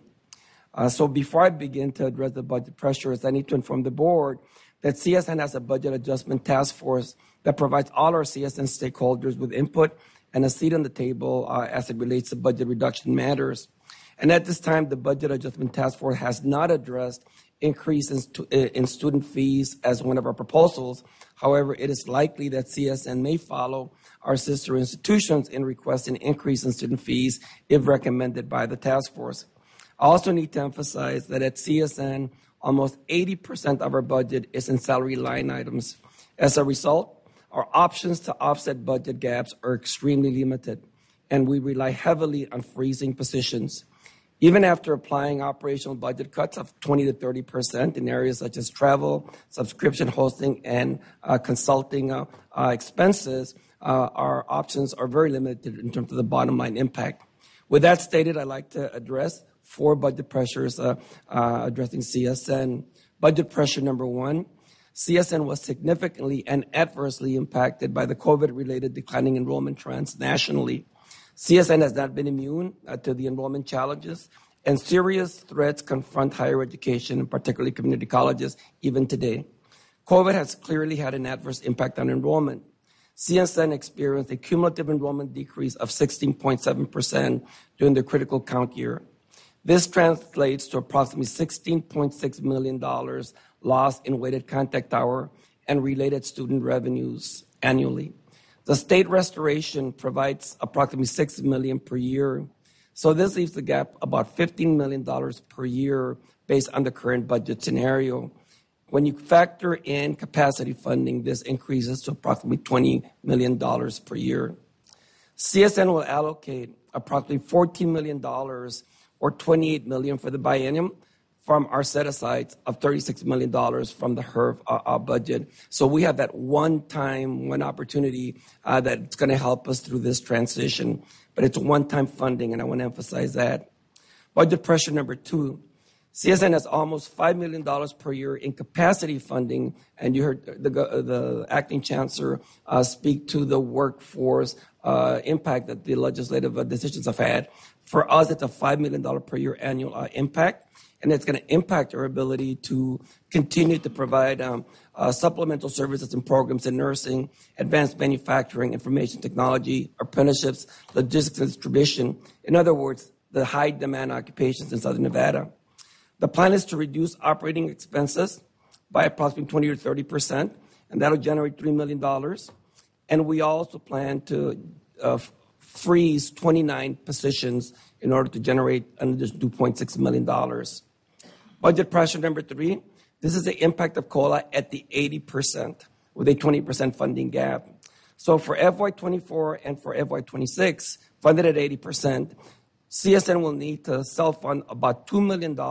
So before I begin to address the budget pressures, I need to inform the board that CSN has a budget adjustment task force that provides all our CSN stakeholders with input and a seat on the table as it relates to budget reduction matters. And at this time, the budget adjustment task force has not addressed increases in student fees as one of our proposals. However, it is likely that CSN may follow our sister institutions in requesting an increase in student fees if recommended by the task force. I also need to emphasize that at CSN, almost 80% of our budget is in salary line items. As a result, our options to offset budget gaps are extremely limited, and we rely heavily on freezing positions. Even after applying operational budget cuts of 20 to 30% in areas such as travel, subscription hosting, and consulting expenses, our options are very limited in terms of the bottom line impact. With that stated, I'd like to address 4 budget pressures addressing CSN. Budget pressure number 1, CSN was significantly and adversely impacted by the COVID-related declining enrollment trends nationally. CSN has not been immune to the enrollment challenges, and serious threats confront higher education, and particularly community colleges, even today. COVID has clearly had an adverse impact on enrollment. CSN experienced a cumulative enrollment decrease of 16.7% during the critical count year. This translates to approximately $16.6 million lost in weighted contact hour and related student revenues annually. The state restoration provides approximately $6 million per year. So this leaves the gap about $15 million per year based on the current budget scenario. When you factor in capacity funding, this increases to approximately $20 million per year. CSN will allocate approximately $14 million or $28 million for the biennium from our set-asides of $36 million from the HERV budget. So we have that one opportunity that's going to help us through this transition. But it's one-time funding, and I want to emphasize that. Budget pressure number 2, CSN has almost $5 million per year in capacity funding, and you heard the acting chancellor speak to the workforce impact that the legislative decisions have had. For us, it's a $5 million per year annual impact. And it's going to impact our ability to continue to provide supplemental services and programs in nursing, advanced manufacturing, information technology, apprenticeships, logistics and distribution. In other words, the high demand occupations in Southern Nevada. The plan is to reduce operating expenses by approximately 20 or 30%, and that'll generate $3 million. And we also plan to freeze 29 positions in order to generate an additional $2.6 million. Budget pressure number 3, this is the impact of COLA at the 80% with a 20% funding gap. So for FY24 and for FY26, funded at 80%, CSN will need to self-fund about $2 million in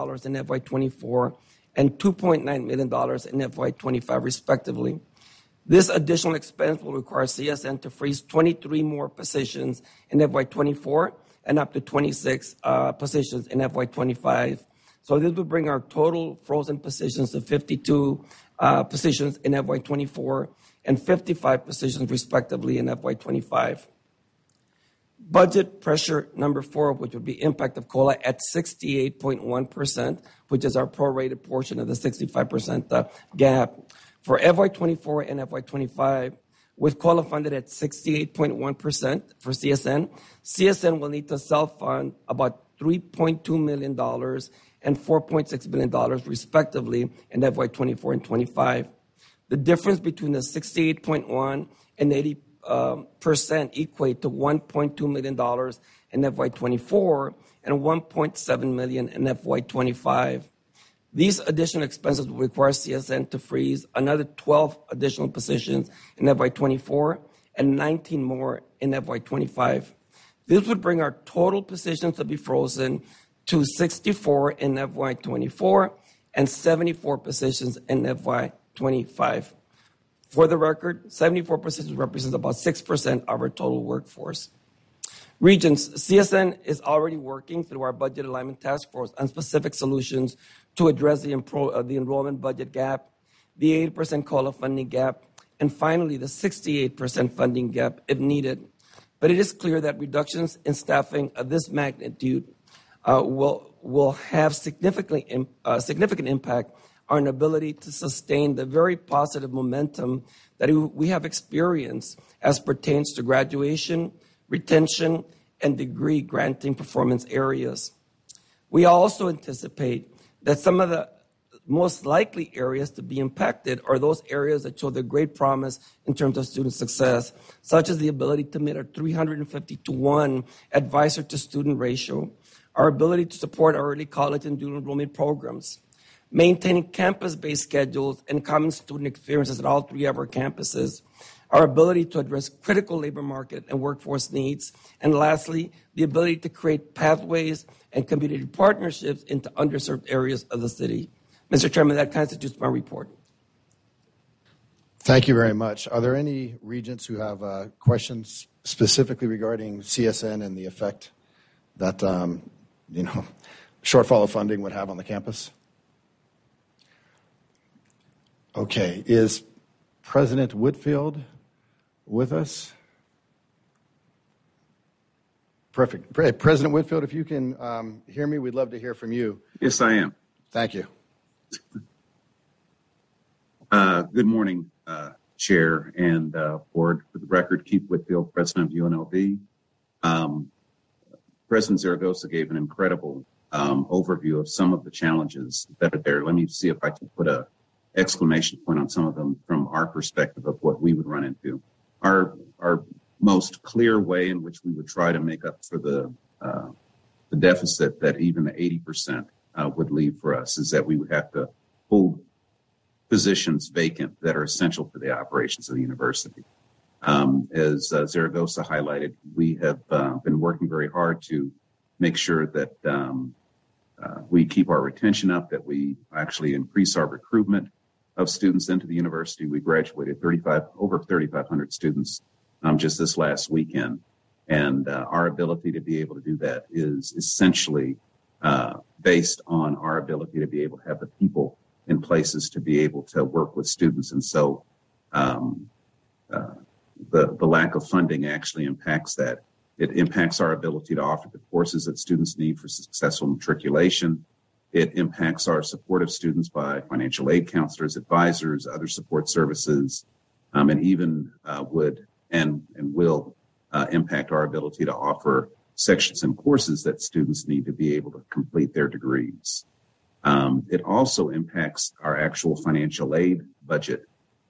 FY24 and $2.9 million in FY25, respectively. This additional expense will require CSN to freeze 23 more positions in FY24 and up to 26 positions in FY25. So this would bring our total frozen positions to 52 positions in FY24 and 55 positions, respectively, in FY25. Budget pressure number 4, which would be impact of COLA at 68.1%, which is our prorated portion of the 65% gap. For FY24 and FY25, with COLA funded at 68.1% for CSN, CSN will need to self-fund about $3.2 million and $4.6 billion, respectively, in FY24 and 25. The difference between the 68.1 and 80% equate to $1.2 million in FY24 and $1.7 million in FY25. These additional expenses will require CSN to freeze another 12 additional positions in FY24 and 19 more in FY25. This would bring our total positions to be frozen to 64 in FY24 and 74 positions in FY25. For the record, 74 positions represents about 6% of our total workforce. Regents, CSN is already working through our budget alignment task force on specific solutions to address the enrollment budget gap, the 80% COLA funding gap, and finally the 68% funding gap if needed. But it is clear that reductions in staffing of this magnitude will have significant impact on our ability to sustain the very positive momentum that we have experienced as pertains to graduation, retention, and degree granting performance areas. We also anticipate that some of the most likely areas to be impacted are those areas that show the great promise in terms of student success, such as the ability to meet our 350-to-1 advisor-to-student ratio, our ability to support our early college and dual enrollment programs, maintaining campus-based schedules and common student experiences at all three of our campuses, our ability to address critical labor market and workforce needs, and lastly, the ability to create pathways and community partnerships into underserved areas of the city. Mr. Chairman, that constitutes my report. Thank you very much. Are there any regents who have questions specifically regarding CSN and the effect that shortfall of funding would have on the campus? Okay. Is President Whitfield with us? Perfect. President Whitfield, if you can hear me, we'd love to hear from you. Yes, I am. Thank you. Good morning, Chair and Board. For the record, Keith Whitfield, President of UNLV. President Zaragoza gave an incredible overview of some of the challenges that are there. Let me see if I can put an exclamation point on some of them from our perspective of what we would run into. Our most clear way in which we would try to make up for the deficit that even the 80% would leave for us is that we would have to hold positions vacant that are essential to the operations of the university. As Zaragoza highlighted, we have been working very hard to make sure that we keep our retention up, that we actually increase our recruitment of students into the university. We graduated over 3,500 students just this last weekend. And our ability to be able to do that is essentially based on our ability to be able to have the people in places to be able to work with students. And so the lack of funding actually impacts that. It impacts our ability to offer the courses that students need for successful matriculation. It impacts our support of students by financial aid counselors, advisors, other support services, and even would and will impact our ability to offer sections and courses that students need to be able to complete their degrees. It also impacts our actual financial aid budget.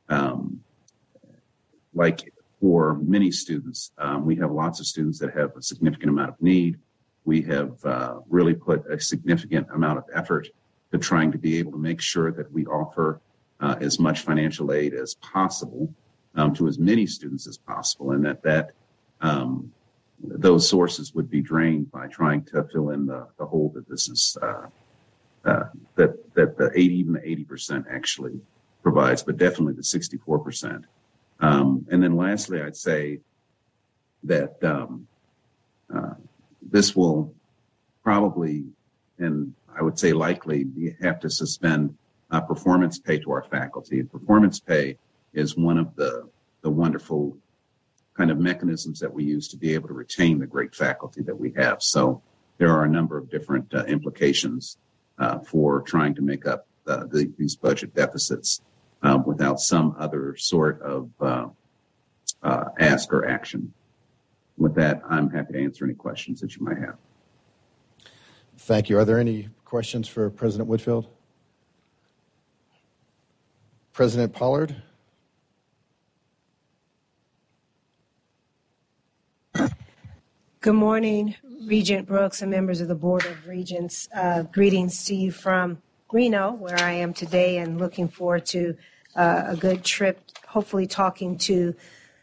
Like for many students, we have lots of students that have a significant amount of need. We have really put a significant amount of effort to trying to be able to make sure that we offer as much financial aid as possible to as many students as possible, and that those sources would be drained by trying to fill in the hole that this is that the 80% actually provides, but definitely the 64%. And then lastly, I'd say that this will probably, and I would say likely, have to suspend performance pay to our faculty. And performance pay is one of the wonderful kind of mechanisms that we use to be able to retain the great faculty that we have. So there are a number of different implications for trying to make up these budget deficits without some other sort of ask or action. With that, I'm happy to answer any questions that you might have. Thank you. Are there any questions for President Whitfield? President Pollard? Good morning, Regent Brooks and members of the Board of Regents. Greetings, Steve, from Reno, where I am today, and looking forward to a good trip, hopefully talking to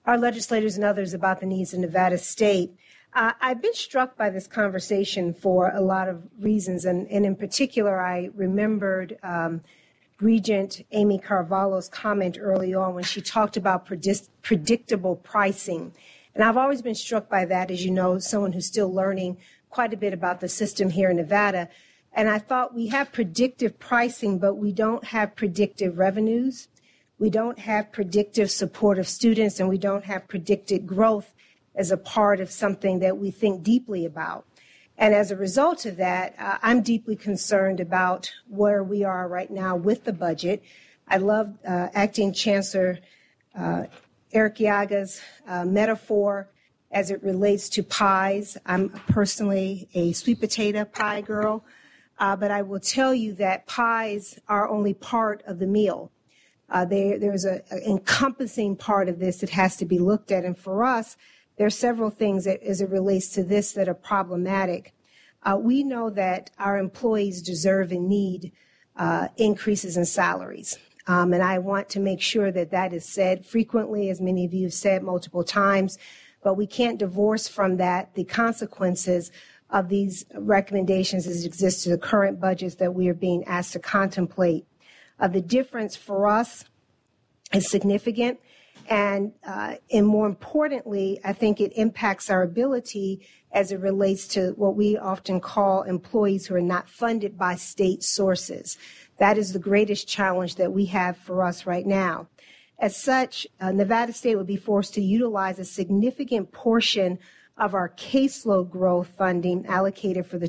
our legislators and others about the needs of Nevada State. I've been struck by this conversation for a lot of reasons, and in particular, I remembered Regent Amy Carvalho's comment early on when she talked about predictable pricing. And I've always been struck by that, as you know, someone who's still learning quite a bit about the system here in Nevada. And I thought we have predictive pricing, but we don't have predictive revenues. We don't have predictive support of students, and we don't have predicted growth as a part of something that we think deeply about. And as a result of that, I'm deeply concerned about where we are right now with the budget. I love Acting Chancellor Eric Yaga's metaphor as it relates to pies. I'm personally a sweet potato pie girl, but I will tell you that pies are only part of the meal. There's an encompassing part of this that has to be looked at. And for us, there are several things that, as it relates to this, that are problematic. We know that our employees deserve and need increases in salaries. And I want to make sure that that is said frequently, as many of you have said multiple times. But we can't divorce from that the consequences of these recommendations as exist to the current budgets that we are being asked to contemplate. The difference for us is significant. And more importantly, I think it impacts our ability as it relates to what we often call employees who are not funded by state sources. That is the greatest challenge that we have for us right now. As such, Nevada State would be forced to utilize a significant portion of our caseload growth funding allocated for the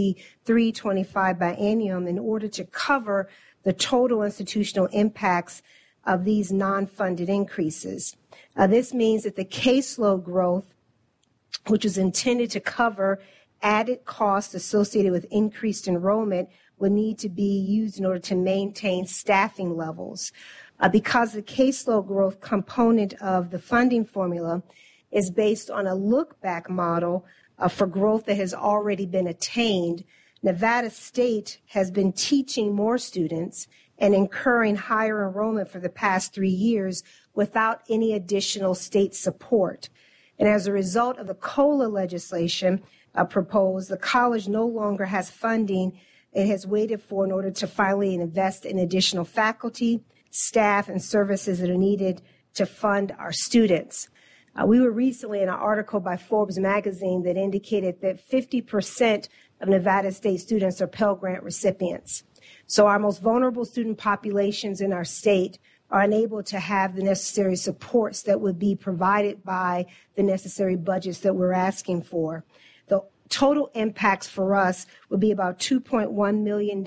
23-25 biennium in order to cover the total institutional impacts of these non-funded increases. This means that the caseload growth, which is intended to cover added costs associated with increased enrollment, would need to be used in order to maintain staffing levels. Because the caseload growth component of the funding formula is based on a look-back model for growth that has already been attained, Nevada State has been teaching more students and incurring higher enrollment for the past 3 years without any additional state support. And as a result of the COLA legislation proposed, the college no longer has funding it has waited for in order to finally invest in additional faculty, staff, and services that are needed to fund our students. We were recently in an article by Forbes magazine that indicated that 50% of Nevada State students are Pell Grant recipients. So our most vulnerable student populations in our state are unable to have the necessary supports that would be provided by the necessary budgets that we're asking for. The total impacts for us would be about $2.1 million in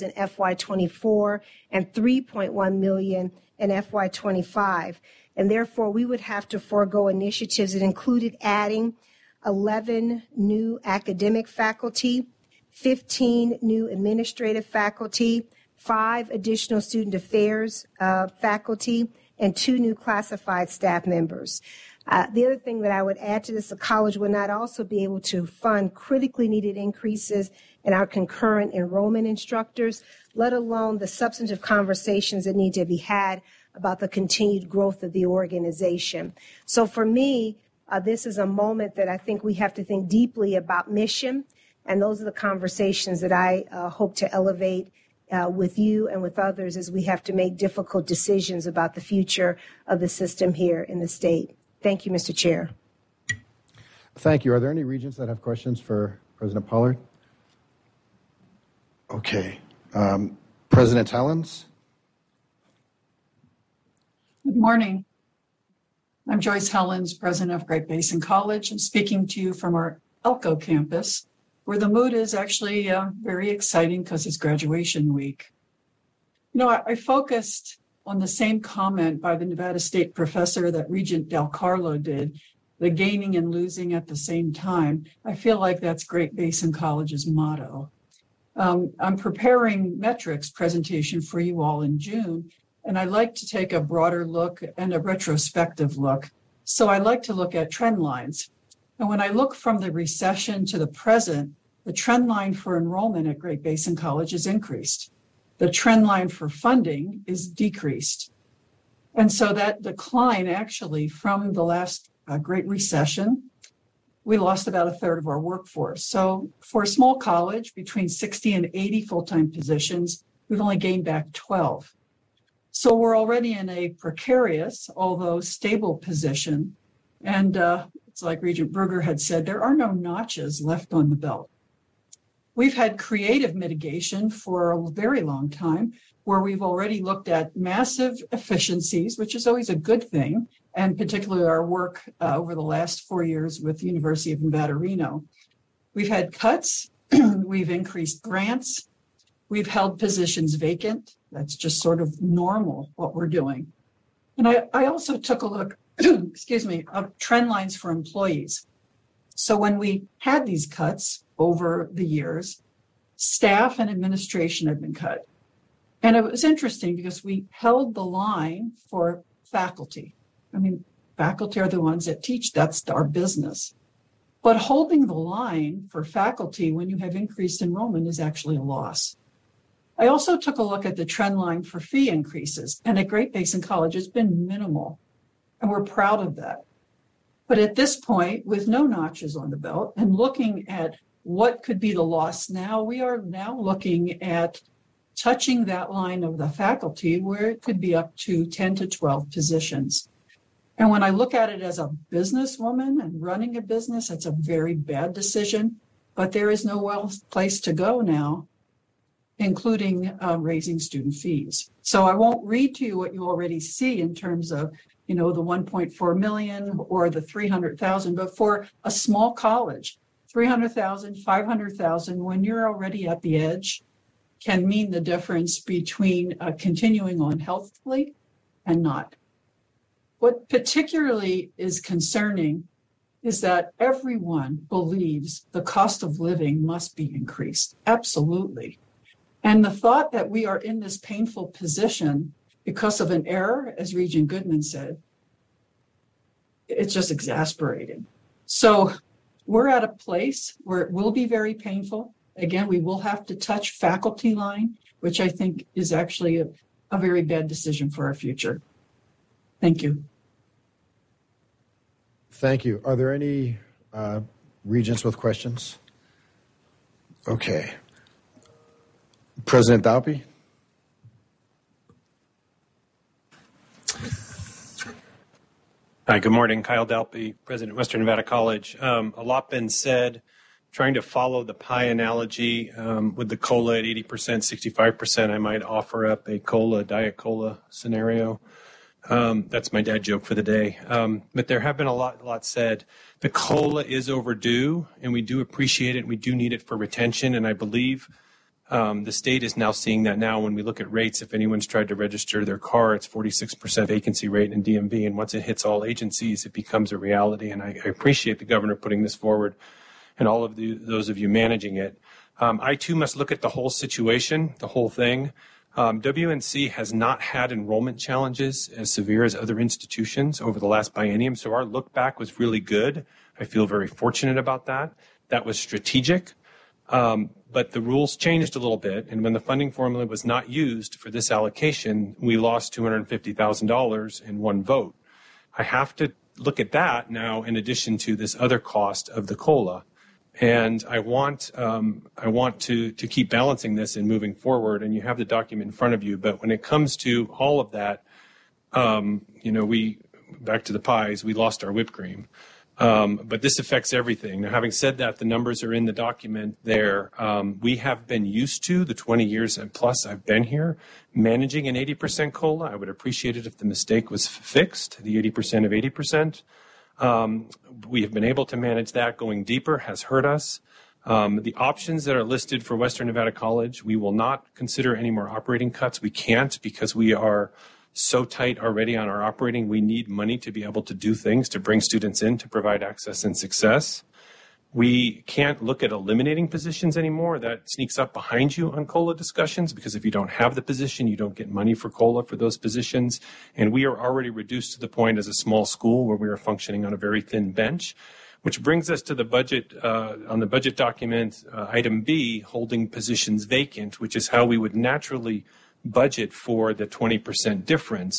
FY24 and $3.1 million in FY25. And therefore, we would have to forego initiatives that included adding 11 new academic faculty, 15 new administrative faculty, 5 additional student affairs faculty, and 2 new classified staff members. The other thing that I would add to this, the college would not also be able to fund critically needed increases in our concurrent enrollment instructors, let alone the substantive conversations that need to be had about the continued growth of the organization. So for me, this is a moment that I think we have to think deeply about mission, and those are the conversations that I hope to elevate with you and with others as we have to make difficult decisions about the future of the system here in the state. Thank you, Mr. Chair. Thank you. Are there any regents that have questions for President Pollard? Okay. President Helens? Good morning. I'm Joyce Helens, president of Great Basin College. I'm speaking to you from our Elko campus, where the mood is actually very exciting because it's graduation week. You know, I focused on the same comment by the Nevada State professor that Regent Del Carlo did, the gaining and losing at the same time. I feel like that's Great Basin College's motto. I'm preparing metrics presentation for you all in June, and I like to take a broader look and a retrospective look. So I like to look at trend lines. And when I look from the recession to the present, the trend line for enrollment at Great Basin College is increased. The trend line for funding is decreased. And so that decline actually from the last Great Recession, we lost about a third of our workforce. So for a small college, between 60 and 80 full-time positions, we've only gained back 12. So we're already in a precarious, although stable position. And it's like Regent Brugger had said, there are no notches left on the belt. We've had creative mitigation for a very long time, where we've already looked at massive efficiencies, which is always a good thing, and particularly our work over the last 4 years with the University of Nevada, Reno. We've had cuts, we've increased grants, we've held positions vacant. That's just sort of normal what we're doing. And I also took a look, excuse me, of trend lines for employees. So when we had these cuts over the years, staff and administration had been cut. And it was interesting because we held the line for faculty. I mean, faculty are the ones that teach. That's our business. But holding the line for faculty when you have increased enrollment is actually a loss. I also took a look at the trend line for fee increases. And at Great Basin College, it's been minimal. And we're proud of that. But at this point, with no notches on the belt and looking at what could be the loss now, we are now looking at touching that line of the faculty where it could be up to 10 to 12 positions. And when I look at it as a businesswoman and running a business, it's a very bad decision, but there is no place to go now, including raising student fees. So I won't read to you what you already see in terms of, the 1.4 million or the 300,000, but for a small college, 300,000, 500,000, when you're already at the edge, can mean the difference between continuing on healthily and not. What particularly is concerning is that everyone believes the cost of living must be increased. Absolutely. And the thought that we are in this painful position because of an error, as Regent Goodman said, it's just exasperating. So we're at a place where it will be very painful. Again, we will have to touch faculty line, which I think is actually a very bad decision for our future. Thank you. Thank you. Are there any regents with questions? Okay. President Dalpy? Hi, good morning. Kyle Dalpy, President, Western Nevada College. A lot been said. Trying to follow the pie analogy with the COLA at 80%, 65%, I might offer up a Diet Cola scenario. That's my dad joke for the day. But there have been a lot said. The COLA is overdue, and we do appreciate it. We do need it for retention, and I believe the state is now seeing that now when we look at rates. If anyone's tried to register their car, it's 46% vacancy rate in DMV, and once it hits all agencies, it becomes a reality, and I appreciate the governor putting this forward and all of those of you managing it. I, too, must look at the whole situation, the whole thing. WNC has not had enrollment challenges as severe as other institutions over the last biennium, so our look back was really good. I feel very fortunate about that. That was strategic, but the rules changed a little bit, and when the funding formula was not used for this allocation, we lost $250,000 in one vote. I have to look at that now in addition to this other cost of the COLA. And I want to keep balancing this and moving forward. And you have the document in front of you. But when it comes to all of that, we back to the pies. We lost our whipped cream. But this affects everything. Now, having said that, the numbers are in the document there. We have been used to the 20 years and plus I've been here managing an 80% COLA. I would appreciate it if the mistake was fixed, the 80% of 80%. We have been able to manage that. Going deeper has hurt us. The options that are listed for Western Nevada College, we will not consider any more operating cuts. We can't because we are so tight already on our operating. We need money to be able to do things, to bring students in, to provide access and success. We can't look at eliminating positions anymore. That sneaks up behind you on COLA discussions because if you don't have the position, you don't get money for COLA for those positions. And we are already reduced to the point as a small school where we are functioning on a very thin bench, which brings us to the budget, on the budget document, item B, holding positions vacant, which is how we would naturally budget for the 20% difference.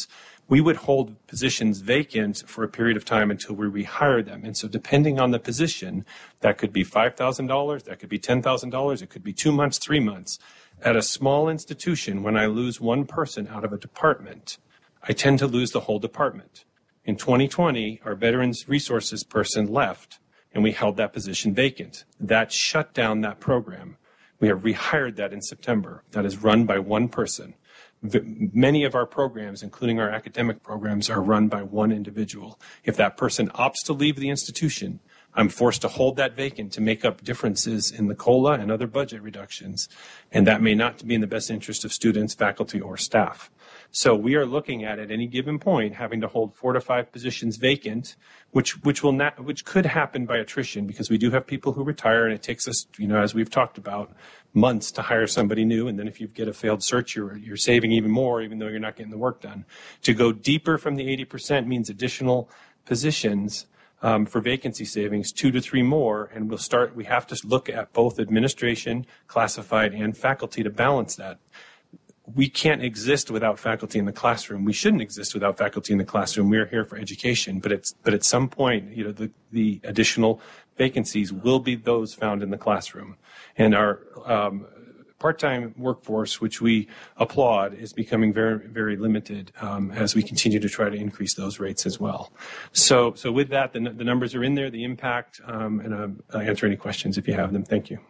we would hold positions vacant for a period of time until we rehire them. And so depending on the position, that could be $5,000, that could be $10,000, it could be 2 months, 3 months. At a small institution, when I lose one person out of a department, I tend to lose the whole department. In 2020, our Veterans Resources person left, and we held that position vacant. That shut down that program. We have rehired that in September. That is run by one person. Many of our programs, including our academic programs, are run by one individual. If that person opts to leave the institution, I'm forced to hold that vacant to make up differences in the COLA and other budget reductions, and that may not be in the best interest of students, faculty, or staff. So we are looking at any given point having to hold 4 to 5 positions vacant, which could happen by attrition, because we do have people who retire, and it takes us, as we've talked about, months to hire somebody new. And then if you get a failed search, you're saving even more, even though you're not getting the work done. To go deeper from the 80% means additional positions for vacancy savings, 2 to 3 more, and we have to look at both administration, classified, and faculty to balance that. We can't exist without faculty in the classroom. We shouldn't exist without faculty in the classroom. We are here for education, but at some point, the additional vacancies will be those found in the classroom. And our part-time workforce, which we applaud, is becoming very, very limited as we continue to try to increase those rates as well. So with that, the numbers are in there, the impact, and I'll answer any questions if you have them. Thank you.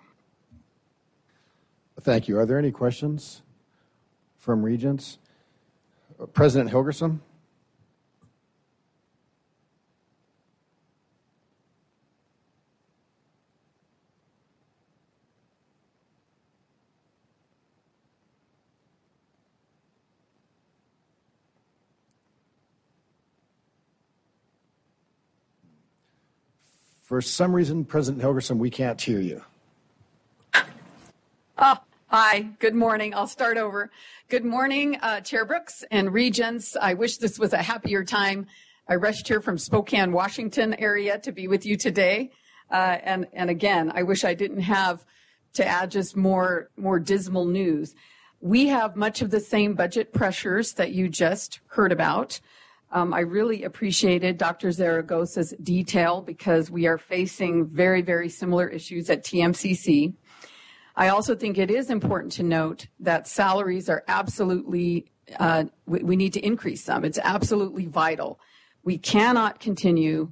Thank you. Are there any questions from Regents? President Hilgerson? For some reason, President Hilgerson, we can't hear you. Hi, good morning. I'll start over. Good morning, Chair Brooks and Regents. I wish this was a happier time. I rushed here from Spokane, Washington area to be with you today. And again, I wish I didn't have to add just more dismal news. We have much of the same budget pressures that you just heard about. I really appreciated Dr. Zaragoza's detail because we are facing very, very similar issues at TMCC. I also think it is important to note that salaries are absolutely, we need to increase them. It's absolutely vital. We cannot continue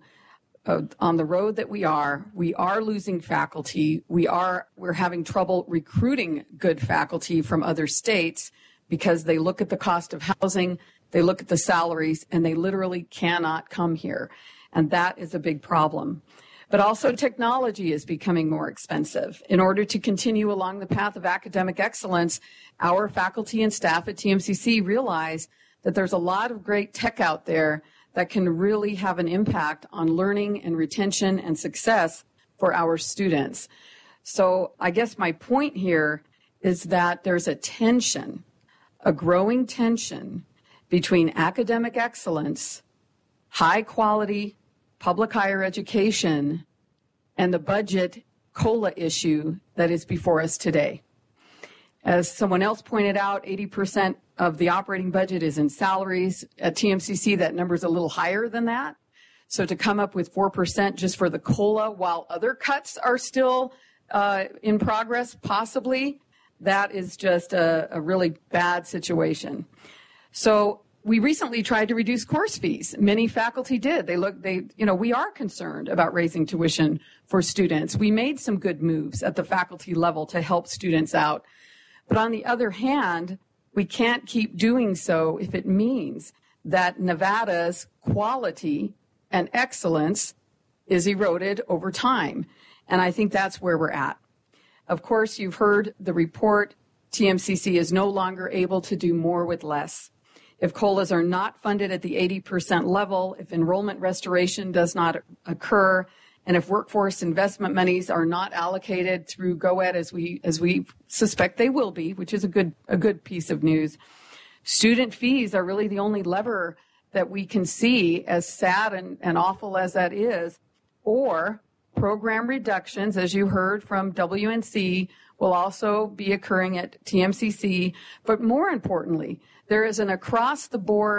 on the road that we are. We are losing faculty. We're having trouble recruiting good faculty from other states because they look at the cost of housing, they look at the salaries, and they literally cannot come here. And that is a big problem. But also technology is becoming more expensive. In order to continue along the path of academic excellence, our faculty and staff at TMCC realize that there's a lot of great tech out there that can really have an impact on learning and retention and success for our students. So I guess my point here is that there's a tension, a growing tension between academic excellence, high quality public higher education, and the budget COLA issue that is before us today. As someone else pointed out, 80% of the operating budget is in salaries. At TMCC, that number is a little higher than that. So to come up with 4% just for the COLA while other cuts are still in progress, possibly, that is just a really bad situation. So we recently tried to reduce course fees. Many faculty did. We are concerned about raising tuition for students. We made some good moves at the faculty level to help students out. But on the other hand, we can't keep doing so if it means that Nevada's quality and excellence is eroded over time. And I think that's where we're at. Of course, you've heard the report. TMCC is no longer able to do more with less. If COLAs are not funded at the 80% level, if enrollment restoration does not occur, and if workforce investment monies are not allocated through GOED as we suspect they will be, which is a good piece of news, student fees are really the only lever that we can see, as sad and awful as that is, or program reductions, as you heard from WNC, will also be occurring at TMCC. But more importantly, there is an across-the-board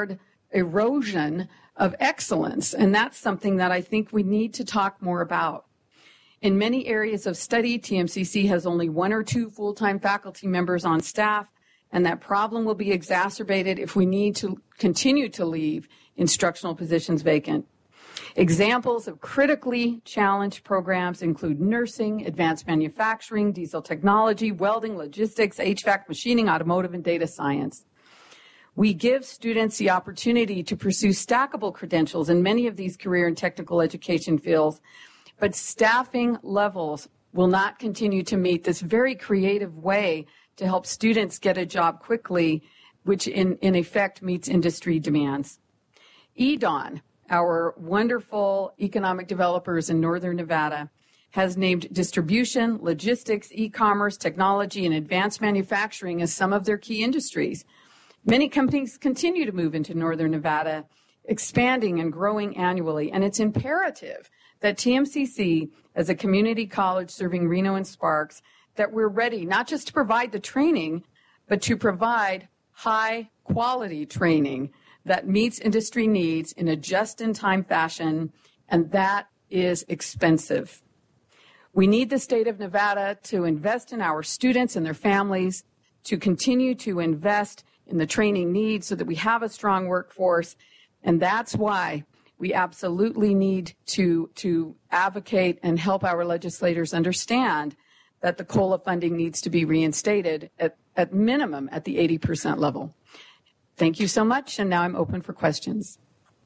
erosion of excellence. And that's something that I think we need to talk more about. In many areas of study, TMCC has only 1 or 2 full-time faculty members on staff, and that problem will be exacerbated if we need to continue to leave instructional positions vacant. Examples of critically challenged programs include nursing, advanced manufacturing, diesel technology, welding, logistics, HVAC, machining, automotive, and data science. We give students the opportunity to pursue stackable credentials in many of these career and technical education fields, but staffing levels will not continue to meet this very creative way to help students get a job quickly, which in effect meets industry demands. EDON, our wonderful economic developers in Northern Nevada, has named distribution, logistics, e-commerce, technology, and advanced manufacturing as some of their key industries. Many companies continue to move into Northern Nevada, expanding and growing annually, and it's imperative that TMCC, as a community college serving Reno and Sparks, that we're ready not just to provide the training, but to provide high-quality training that meets industry needs in a just-in-time fashion, and that is expensive. We need the state of Nevada to invest in our students and their families, to continue to invest in the training needs so that we have a strong workforce, and that's why we absolutely need to advocate and help our legislators understand that the COLA funding needs to be reinstated at minimum at the 80% level. Thank you so much, and now I'm open for questions.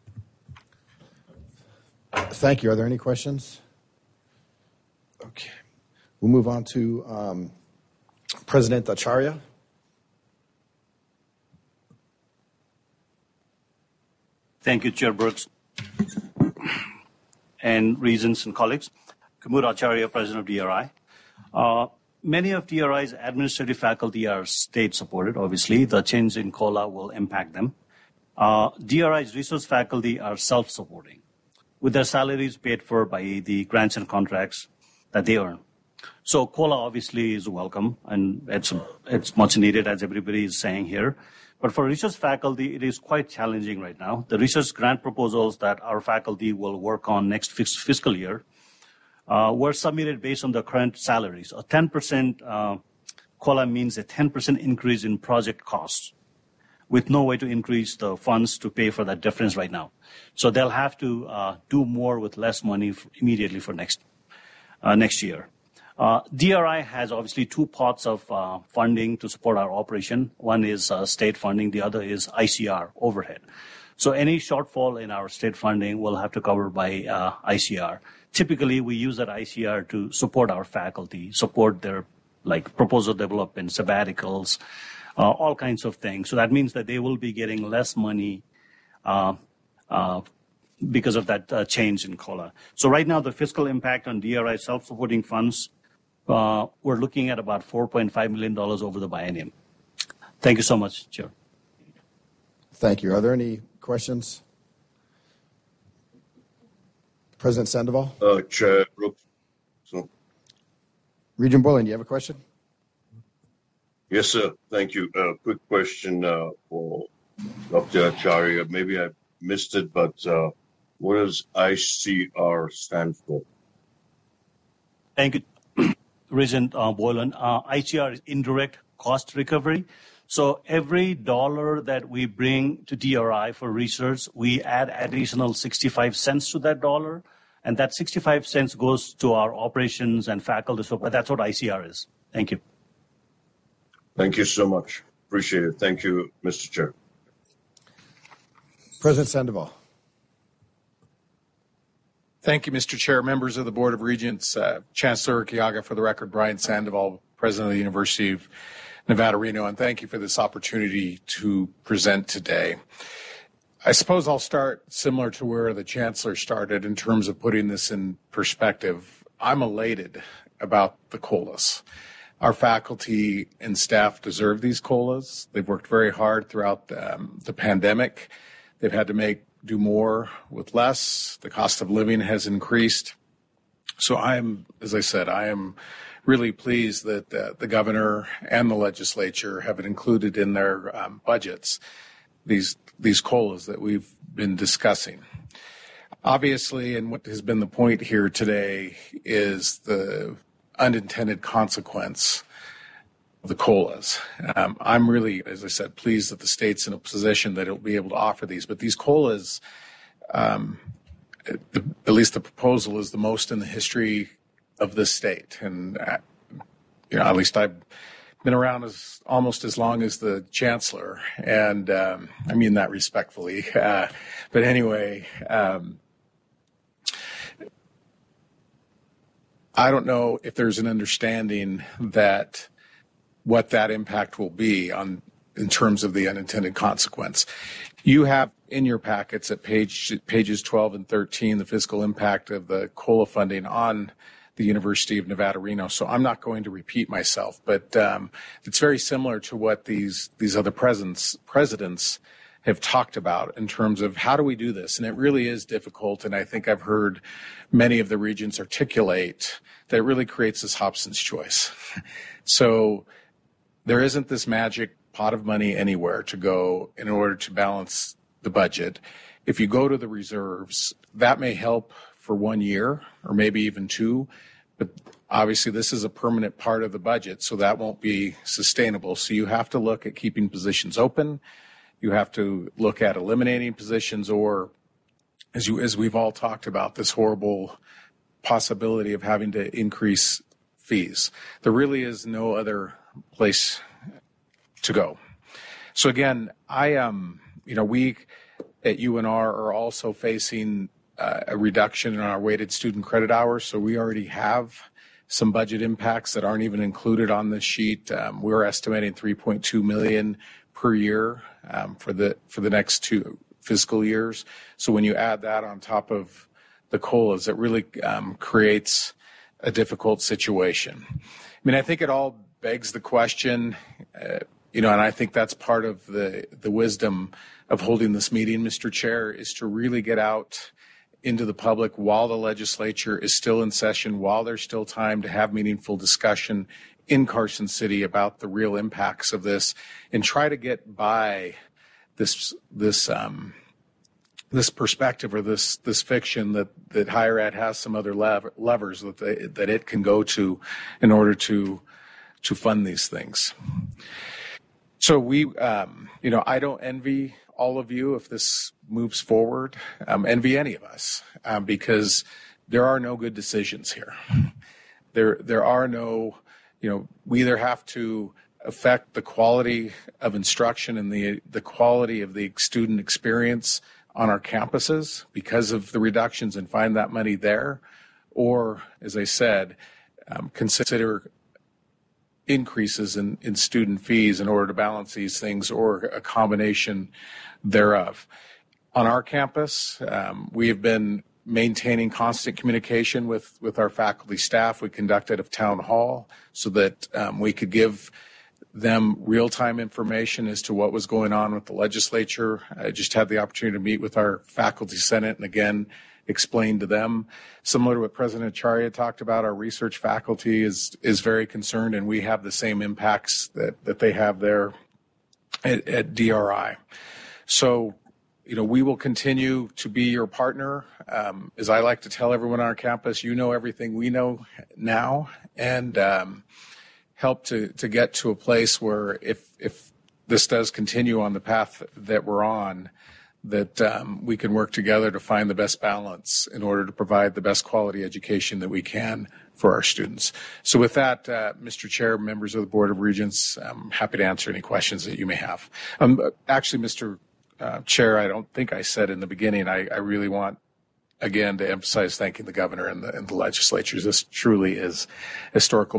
Thank you. Are there any questions? Okay. We'll move on to President Acharya. Thank you, Chair Brooks and Regents and colleagues. Kumud Acharya, President of DRI. Many of DRI's administrative faculty are state-supported, obviously. The change in COLA will impact them. DRI's resource faculty are self-supporting, with their salaries paid for by the grants and contracts that they earn. So COLA obviously is welcome, and it's much needed, as everybody is saying here. But for research faculty, it is quite challenging right now. The research grant proposals that our faculty will work on next fiscal year were submitted based on the current salaries. A 10% COLA means a 10% increase in project costs, with no way to increase the funds to pay for that difference right now. So they'll have to do more with less money immediately for next year. DRI has obviously 2 pots of funding to support our operation. One is state funding, the other is ICR, overhead. So any shortfall in our state funding will have to cover by ICR. Typically, we use that ICR to support our faculty, support their proposal development, sabbaticals, all kinds of things. So that means that they will be getting less money because of that change in COLA. So right now, the fiscal impact on DRI self-supporting funds, we're looking at about $4.5 million over the biennium. Thank you so much, Chair. Thank you. Are there any questions? President Sandoval? Chair Brooks. Regent Boylan, do you have a question? Yes, sir. Thank you. Quick question for Dr. Acharya. Maybe I missed it, but what does ICR stand for? Thank you, Regent Boylan. ICR is indirect cost recovery. So every dollar that we bring to DRI for research, we add additional 65 cents to that dollar, and that 65 cents goes to our operations and faculty. So that's what ICR is. Thank you. Thank you so much. Appreciate it. Thank you, Mr. Chair. President Sandoval. Thank you, Mr. Chair, members of the Board of Regents, Chancellor Urquiaga, for the record, Brian Sandoval, President of the University of Nevada, Reno, and thank you for this opportunity to present today. I suppose I'll start similar to where the Chancellor started in terms of putting this in perspective. I'm elated about the COLAs. Our faculty and staff deserve these COLAs. They've worked very hard throughout the pandemic. They've had to do more with less. The cost of living has increased. So I am really pleased that the governor and the legislature have it included in their budgets. these COLAs that we've been discussing. Obviously, and what has been the point here today is the unintended consequence of the COLAs. I'm really, as I said, pleased that the state's in a position that it'll be able to offer these. But these COLAs, at least the proposal, is the most in the history of this state. And, at least I've been around almost as long as the chancellor. And I mean that respectfully. But anyway, I don't know if there's an understanding that what that impact will be in terms of the unintended consequence. You have in your packets at pages 12 and 13 the fiscal impact of the COLA funding on the University of Nevada, Reno. So I'm not going to repeat myself, but it's very similar to what these other presidents have talked about in terms of how do we do this. And it really is difficult. And I think I've heard many of the regents articulate that it really creates this Hobson's choice. So there isn't this magic pot of money anywhere to go in order to balance the budget. If you go to the reserves, that may help for 1 year or maybe even 2, but obviously this is a permanent part of the budget, so that won't be sustainable. So you have to look at keeping positions open. You have to look at eliminating positions, or as we've all talked about, this horrible possibility of having to increase fees. There really is no other place to go. So again, we at UNR are also facing a reduction in our weighted student credit hours. So we already have some budget impacts that aren't even included on this sheet. We're estimating $3.2 million per year for the next 2 fiscal years. So when you add that on top of the COLAs, it really creates a difficult situation. I mean, I think it all begs the question, and I think that's part of the wisdom of holding this meeting, Mr. Chair, is to really get out into the public while the legislature is still in session, while there's still time to have meaningful discussion in Carson City about the real impacts of this, and try to get by this perspective or this fiction that higher ed has some other levers that it can go to in order to fund these things. So I don't envy all of you if this moves forward, envy any of us, because there are no good decisions here. There are no, we either have to affect the quality of instruction and the quality of the student experience on our campuses because of the reductions and find that money there, or, as I said, consider increases in student fees in order to balance these things, or a combination thereof. On our campus, we have been maintaining constant communication with our faculty staff. We conducted a town hall so that we could give them real-time information as to what was going on with the legislature. I just had the opportunity to meet with our faculty senate and again explain to them. Similar to what President Acharya talked about, our research faculty is very concerned, and we have the same impacts that they have there at DRI. So, we will continue to be your partner. As I like to tell everyone on our campus, you know everything we know now, and help to get to a place where if this does continue on the path that we're on, that we can work together to find the best balance in order to provide the best quality education that we can for our students. So with that, Mr. Chair, members of the Board of Regents, I'm happy to answer any questions that you may have. Actually, Mr. Chair, I don't think I said in the beginning, I really want, again, to emphasize thanking the governor and the legislatures. This truly is historical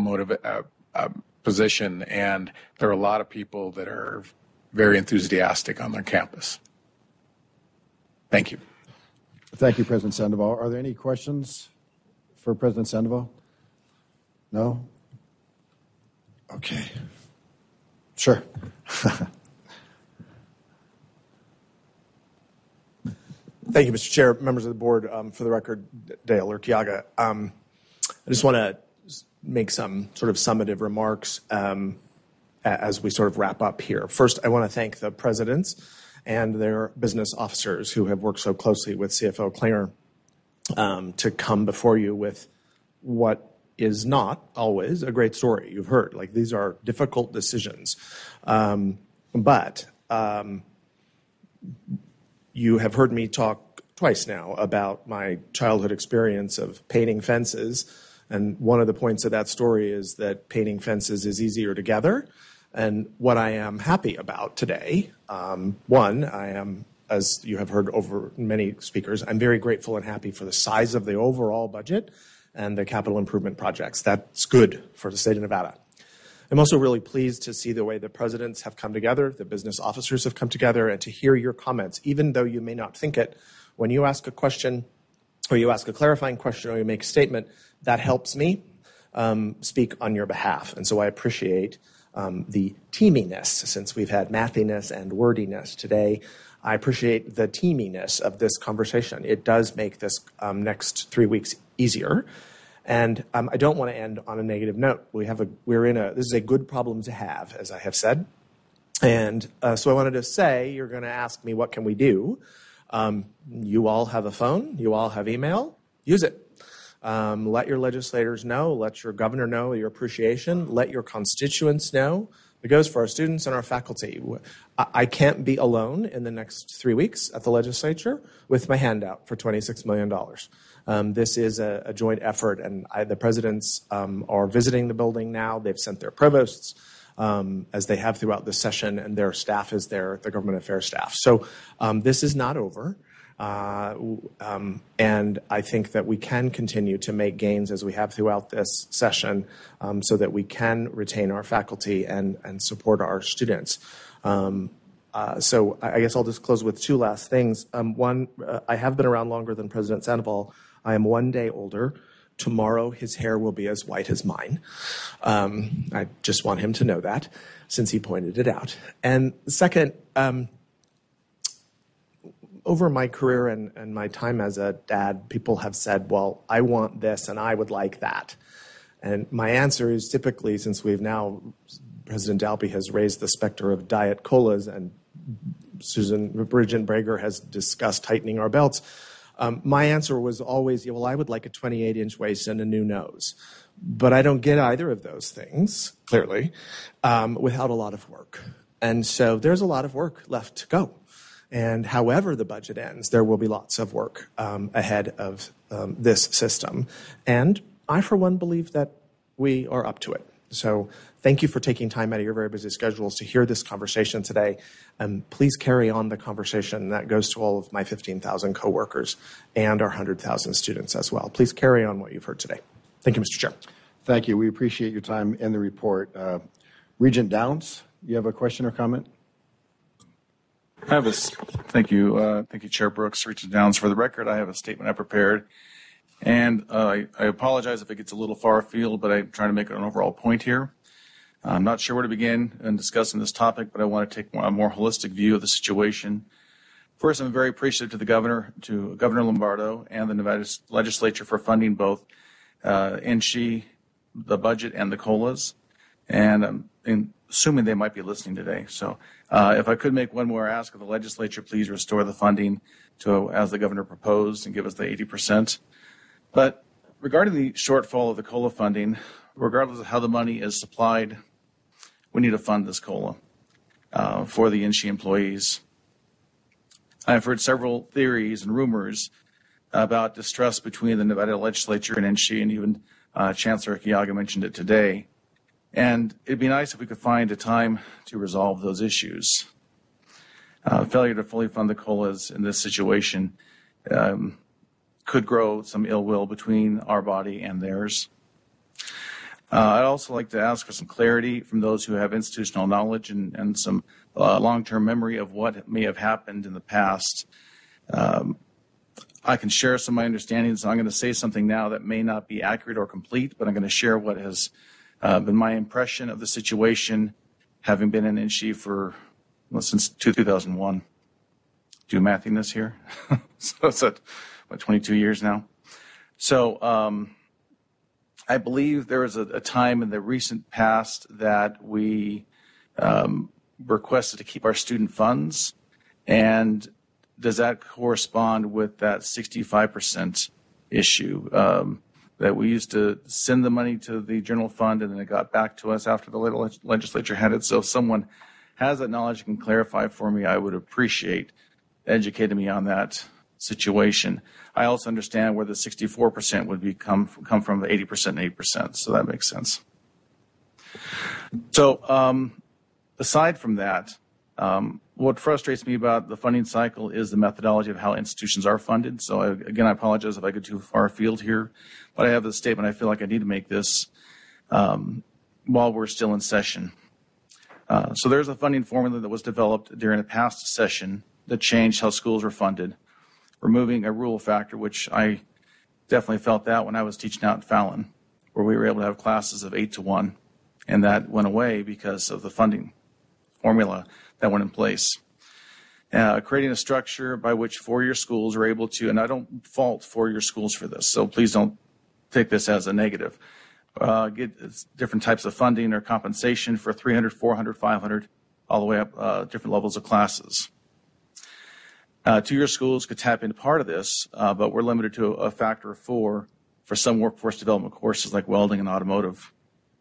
position, and there are a lot of people that are very enthusiastic on their campus. Thank you. Thank you, President Sandoval. Are there any questions for President Sandoval? No? Okay. Sure. Thank you, Mr. Chair, members of the board. For the record, Dale Urquiaga. I just want to make some sort of summative remarks as we sort of wrap up here. First, I want to thank the presidents and their business officers who have worked so closely with CFO Klinger to come before you with what is not always a great story. You've heard, like, these are difficult decisions. But you have heard me talk twice now about my childhood experience of painting fences. And one of the points of that story is that painting fences is easier together. And what I am happy about today, one, I am, as you have heard over many speakers, I'm very grateful and happy for the size of the overall budget and the capital improvement projects. That's good for the state of Nevada. I'm also really pleased to see the way the presidents have come together, the business officers have come together, and to hear your comments, even though you may not think it. When you ask a question, or you ask a clarifying question, or you make a statement, that helps me speak on your behalf. And so I appreciate the teaminess, since we've had mathiness and wordiness today. I appreciate the teaminess of this conversation. It does make this next 3 weeks easier. And I don't want to end on a negative note. This is a good problem to have, as I have said. And so I wanted to say, you're going to ask me, what can we do? You all have a phone. You all have email. Use it. Let your legislators know. Let your governor know your appreciation. Let your constituents know. It goes for our students and our faculty. I can't be alone in the next 3 weeks at the legislature with my hand out for $26 million. This is a joint effort, and the presidents are visiting the building now. They've sent their provosts, as they have throughout the session, and their staff is there, the government affairs staff. So this is not over. And I think that we can continue to make gains as we have throughout this session, so that we can retain our faculty and support our students. So I guess I'll just close with two last things. One, I have been around longer than President Sandoval. I am 1 day older. Tomorrow, his hair will be as white as mine. I just want him to know that, since he pointed it out. And second, over my career and my time as a dad, people have said, well, I want this and I would like that. And my answer is typically, since President Dalpy has raised the specter of diet colas and Bridget Brager has discussed tightening our belts, my answer was always, well, I would like a 28-inch waist and a new nose. But I don't get either of those things, clearly, without a lot of work. And so there's a lot of work left to go. And however the budget ends, there will be lots of work ahead of this system. And I, for one, believe that we are up to it. So thank you for taking time out of your very busy schedules to hear this conversation today. Please carry on the conversation. That goes to all of my 15,000 coworkers and our 100,000 students as well. Please carry on what you've heard today. Thank you, Mr. Chair. Thank you. We appreciate your time and the report. Regent Downs, you have a question or comment? Thank you. Thank you, Chair Brooks. Regent Downs. For the record, I have a statement I prepared. And I apologize if it gets a little far afield, but I'm trying to make an overall point here. I'm not sure where to begin in discussing this topic, but I want to take a more holistic view of the situation. First, I'm very appreciative to to Governor Lombardo and the Nevada legislature for funding both NSHE, the budget, and the COLAs. And I'm assuming they might be listening today. So if I could make one more ask of the legislature, please restore the funding to as the governor proposed and give us the 80%. But regarding the shortfall of the COLA funding, regardless of how the money is supplied, we need to fund this COLA for the NSHE employees. I've heard several theories and rumors about distrust between the Nevada legislature and NSHE, and even Chancellor Kiaga mentioned it today. And it'd be nice if we could find a time to resolve those issues. Failure to fully fund the COLAs in this situation could grow some ill will between our body and theirs. I'd also like to ask for some clarity from those who have institutional knowledge and some long-term memory of what may have happened in the past. I can share some of my understandings. I'm going to say something now that may not be accurate or complete, but I'm going to share what has been my impression of the situation, having been in NSHE since 2001. Do mathiness here. So it's 22 years now. So I believe there was a time in the recent past that we requested to keep our student funds, And does that correspond with that 65% issue that we used to send the money to the general fund and then it got back to us after the legislature had it? So if someone has that knowledge and can clarify for me, I would appreciate educating me on that situation. I also understand where the 64% would come from the 80% and 8%, so that makes sense. So aside from that, what frustrates me about the funding cycle is the methodology of how institutions are funded. So again, I apologize if I go too far afield here, but I have a statement. I feel like I need to make this while we're still in session. So there's a funding formula that was developed during a past session that changed how schools were funded, removing a rule factor, which I definitely felt that when I was teaching out in Fallon, where we were able to have classes of 8-to-1, and that went away because of the funding formula that went in place. Creating a structure by which four-year schools are able to, and I don't fault four-year schools for this, so please don't take this as a negative, get different types of funding or compensation for 300, 400, 500, all the way up different levels of classes. Two-year schools could tap into part of this, but we're limited to a factor of 4 for some workforce development courses like welding and automotive.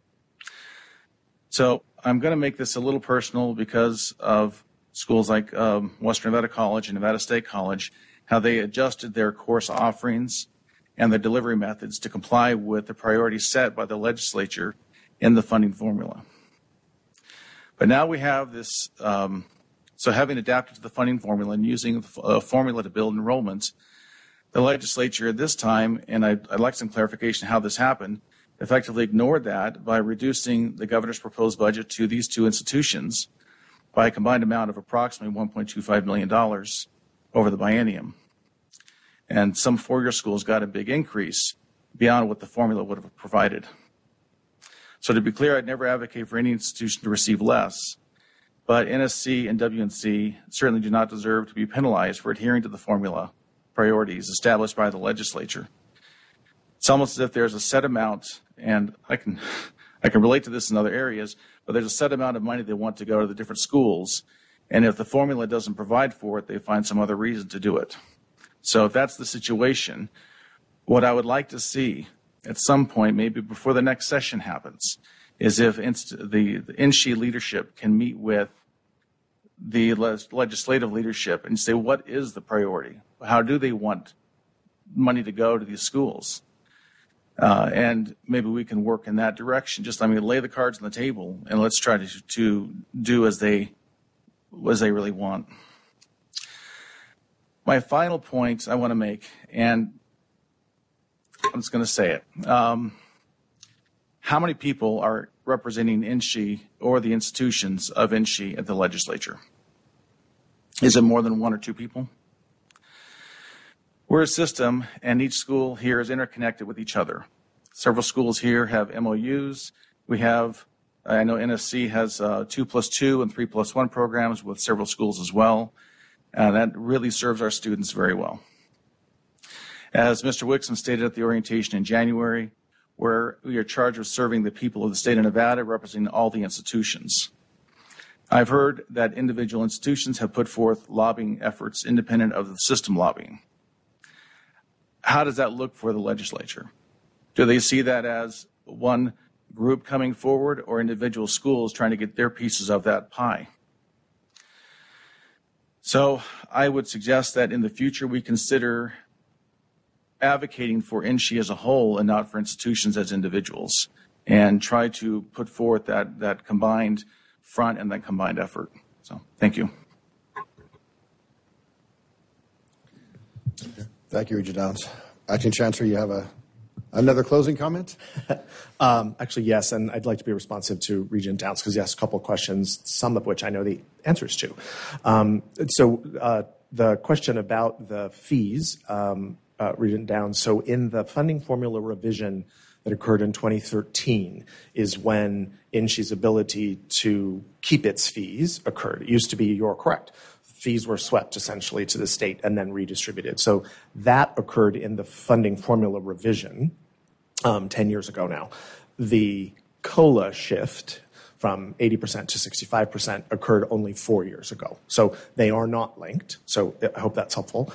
So I'm going to make this a little personal because of schools like Western Nevada College and Nevada State College, how they adjusted their course offerings and their delivery methods to comply with the priorities set by the legislature in the funding formula. But now we have this, so having adapted to the funding formula and using a formula to build enrollment, the legislature at this time, and I'd like some clarification how this happened, effectively ignored that by reducing the governor's proposed budget to these two institutions by a combined amount of approximately $1.25 million over the biennium. And some four-year schools got a big increase beyond what the formula would have provided. So to be clear, I'd never advocate for any institution to receive less, but NSC and WNC certainly do not deserve to be penalized for adhering to the formula priorities established by the legislature. It's almost as if there's a set amount, and I can relate to this in other areas, but there's a set amount of money they want to go to the different schools, and if the formula doesn't provide for it, they find some other reason to do it. So if that's the situation, what I would like to see at some point, maybe before the next session happens, is if the NSHE leadership can meet with the legislative leadership and say, what is the priority? How do they want money to go to these schools? And maybe we can work in that direction. Just, lay the cards on the table and let's try to do as they really want. My final point I want to make, and I'm just going to say it. How many people are representing NSHE or the institutions of NSHE at the legislature? Is it more than 1 or 2 people? We're a system, and each school here is interconnected with each other. Several schools here have MOUs. We have, I know NSC has 2+2 and 3+1 programs with several schools as well. That really serves our students very well. As Mr. Wixom stated at the orientation in January, where we are charged with serving the people of the state of Nevada, representing all the institutions. I've heard that individual institutions have put forth lobbying efforts independent of the system lobbying. How does that look for the legislature? Do they see that as one group coming forward or individual schools trying to get their pieces of that pie? So I would suggest that in the future we consider advocating for NSHE as a whole and not for institutions as individuals, and try to put forth that combined front and that combined effort. So thank you. Thank you, Regent Downs. Acting Chancellor, you have another closing comment? Actually, yes, and I'd like to be responsive to Regent Downs because he asked a couple of questions, some of which I know the answers to. The question about the fees, Regent Downs, so in the funding formula revision that occurred in 2013 is when NSHE's ability to keep its fees occurred. It used to be, you're correct, fees were swept essentially to the state and then redistributed. So that occurred in the funding formula revision 10 years ago now. The COLA shift from 80% to 65% occurred only 4 years ago. So they are not linked. So I hope that's helpful.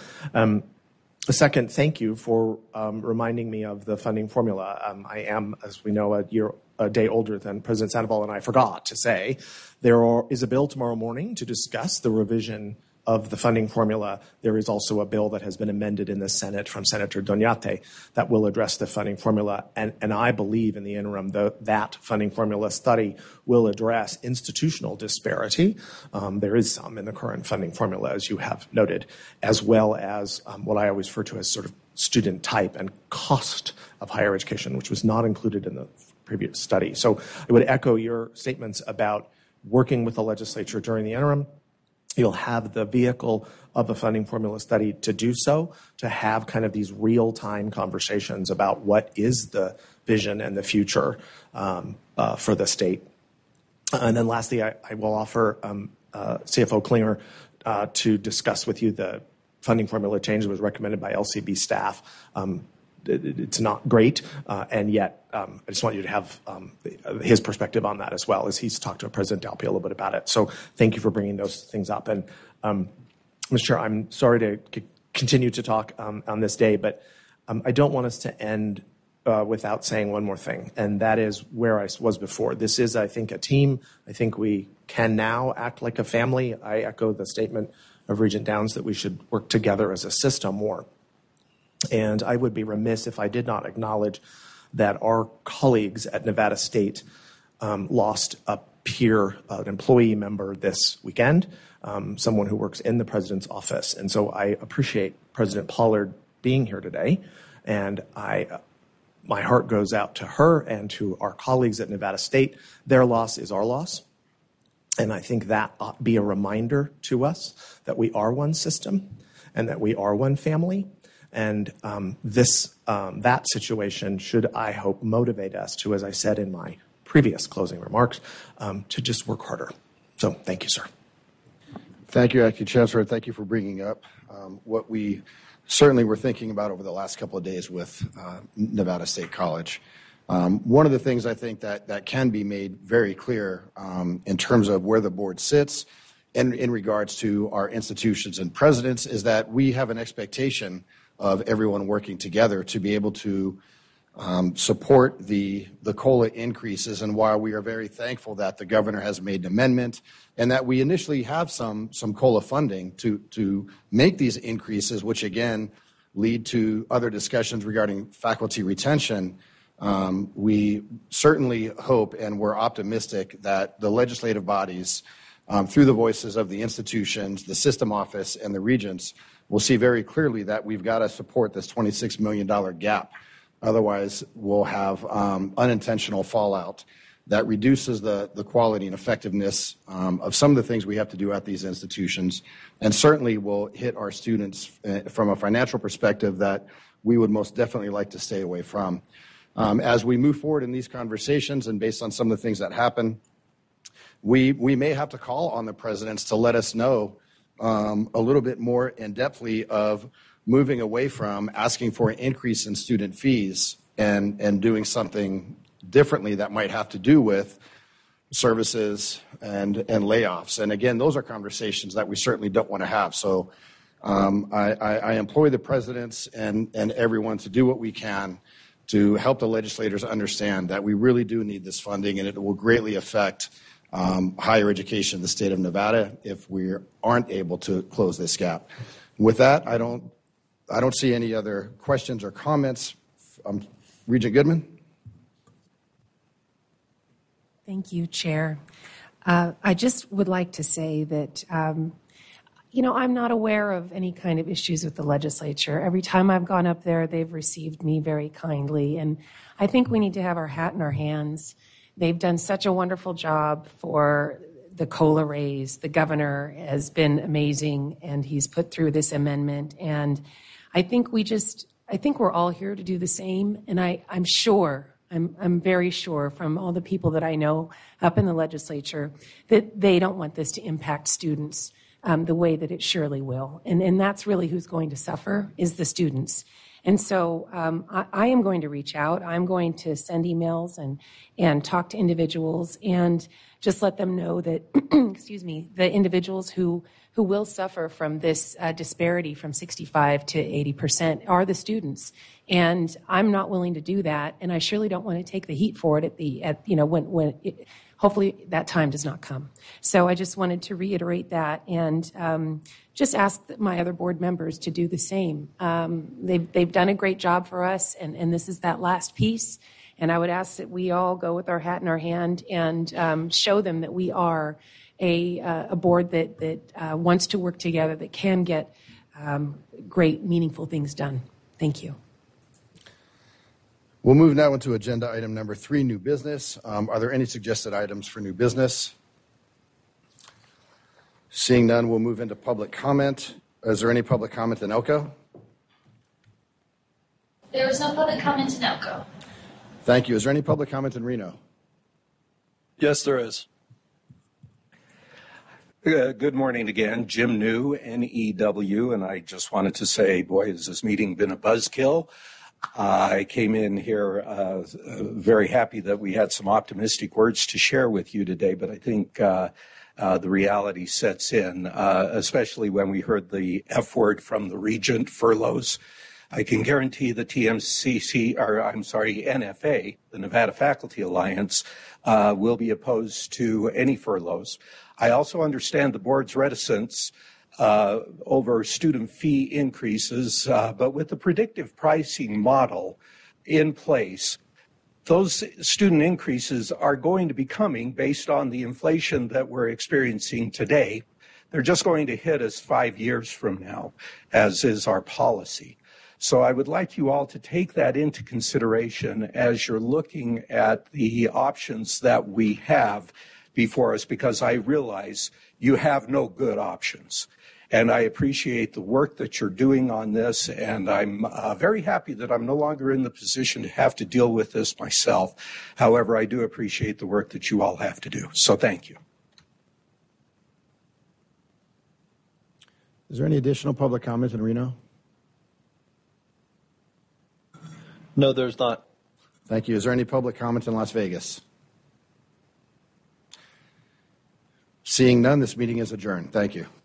Second, thank you for reminding me of the funding formula. I am, as we know, a day older than President Sandoval, and I forgot to say there is a bill tomorrow morning to discuss the revision of the funding formula. There is also a bill that has been amended in the Senate from Senator Doñate that will address the funding formula. And I believe in the interim that funding formula study will address institutional disparity. There is some in the current funding formula, as you have noted, as well as what I always refer to as sort of student type and cost of higher education, which was not included in the previous study. So I would echo your statements about working with the legislature during the interim. You'll have the vehicle of the funding formula study to do so, to have kind of these real-time conversations about what is the vision and the future for the state. And then lastly, I will offer CFO Klinger to discuss with you the funding formula change that was recommended by LCB staff. It's not great, and yet I just want you to have his perspective on that as well, as he's talked to President Dalpy a little bit about it. So thank you for bringing those things up. And Mr. Chair, I'm sorry to continue to talk on this day, but I don't want us to end without saying one more thing, and that is where I was before. This is, I think, a team. I think we can now act like a family. I echo the statement of Regent Downs that we should work together as a system more. And I would be remiss if I did not acknowledge that our colleagues at Nevada State lost a peer, an employee member this weekend, someone who works in the president's office. And so I appreciate President Pollard being here today. And my heart goes out to her and to our colleagues at Nevada State. Their loss is our loss. And I think that ought to be a reminder to us that we are one system and that we are one family. And that situation should, I hope, motivate us to, as I said in my previous closing remarks, to just work harder. So thank you, sir. Thank you, Acting Chancellor. Thank you for bringing up what we certainly were thinking about over the last couple of days with Nevada State College. One of the things I think that can be made very clear in terms of where the board sits and in regards to our institutions and presidents is that we have an expectation of everyone working together to be able to support the COLA increases. And while we are very thankful that the governor has made an amendment and that we initially have some COLA funding to make these increases, which again lead to other discussions regarding faculty retention, we certainly hope and we're optimistic that the legislative bodies, through the voices of the institutions, the system office, and the regents, will see very clearly that we've got to support this $26 million gap. Otherwise, we'll have unintentional fallout that reduces the quality and effectiveness of some of the things we have to do at these institutions, and certainly will hit our students from a financial perspective that we would most definitely like to stay away from. As we move forward in these conversations and based on some of the things that happen, we may have to call on the presidents to let us know a little bit more in-depthly of moving away from asking for an increase in student fees and doing something differently that might have to do with services and layoffs. And again, those are conversations that we certainly don't want to have. So I employ the presidents and everyone to do what we can to help the legislators understand that we really do need this funding, and it will greatly affect higher education in the state of Nevada if we aren't able to close this gap. With that, I don't see any other questions or comments. Regent Goodman. Thank you, Chair. I just would like to say that, I'm not aware of any kind of issues with the legislature. Every time I've gone up there, they've received me very kindly, and I think we need to have our hat in our hands. They've done such a wonderful job for the COLA raise. The governor has been amazing, and he's put through this amendment. And I think we're all here to do the same. And I'm very sure from all the people that I know up in the legislature that they don't want this to impact students the way that it surely will. And that's really who's going to suffer is the students. And so I am going to reach out. I'm going to send emails and talk to individuals and just let them know that, excuse me, the individuals who will suffer from this disparity from 65 to 80% are the students. And I'm not willing to do that, and I surely don't want to take the heat for it hopefully that time does not come. So I just wanted to reiterate that and just ask my other board members to do the same. They've done a great job for us, and this is that last piece. And I would ask that we all go with our hat in our hand and show them that we are a board that wants to work together, that can get great, meaningful things done. Thank you. We'll move now into agenda item number 3, new business. Are there any suggested items for new business? Seeing none, we'll move into public comment. Is there any public comment in Elko? There was no public comment in Elko. Thank you. Is there any public comment in Reno? Yes, there is. Good morning again. Jim New, NEW, and I just wanted to say, boy, has this meeting been a buzzkill. I came in here very happy that we had some optimistic words to share with you today, but I think the reality sets in, especially when we heard the F word from the regent, furloughs. I can guarantee the NFA, the Nevada Faculty Alliance, will be opposed to any furloughs. I also understand the board's reticence over student fee increases, but with the predictive pricing model in place, those student increases are going to be coming based on the inflation that we're experiencing today. They're just going to hit us 5 years from now, as is our policy. So I would like you all to take that into consideration as you're looking at the options that we have before us, because I realize you have no good options. And I appreciate the work that you're doing on this, and I'm very happy that I'm no longer in the position to have to deal with this myself. However, I do appreciate the work that you all have to do. So thank you. Is there any additional public comment in Reno? No, there's not. Thank you. Is there any public comment in Las Vegas? Seeing none, this meeting is adjourned. Thank you.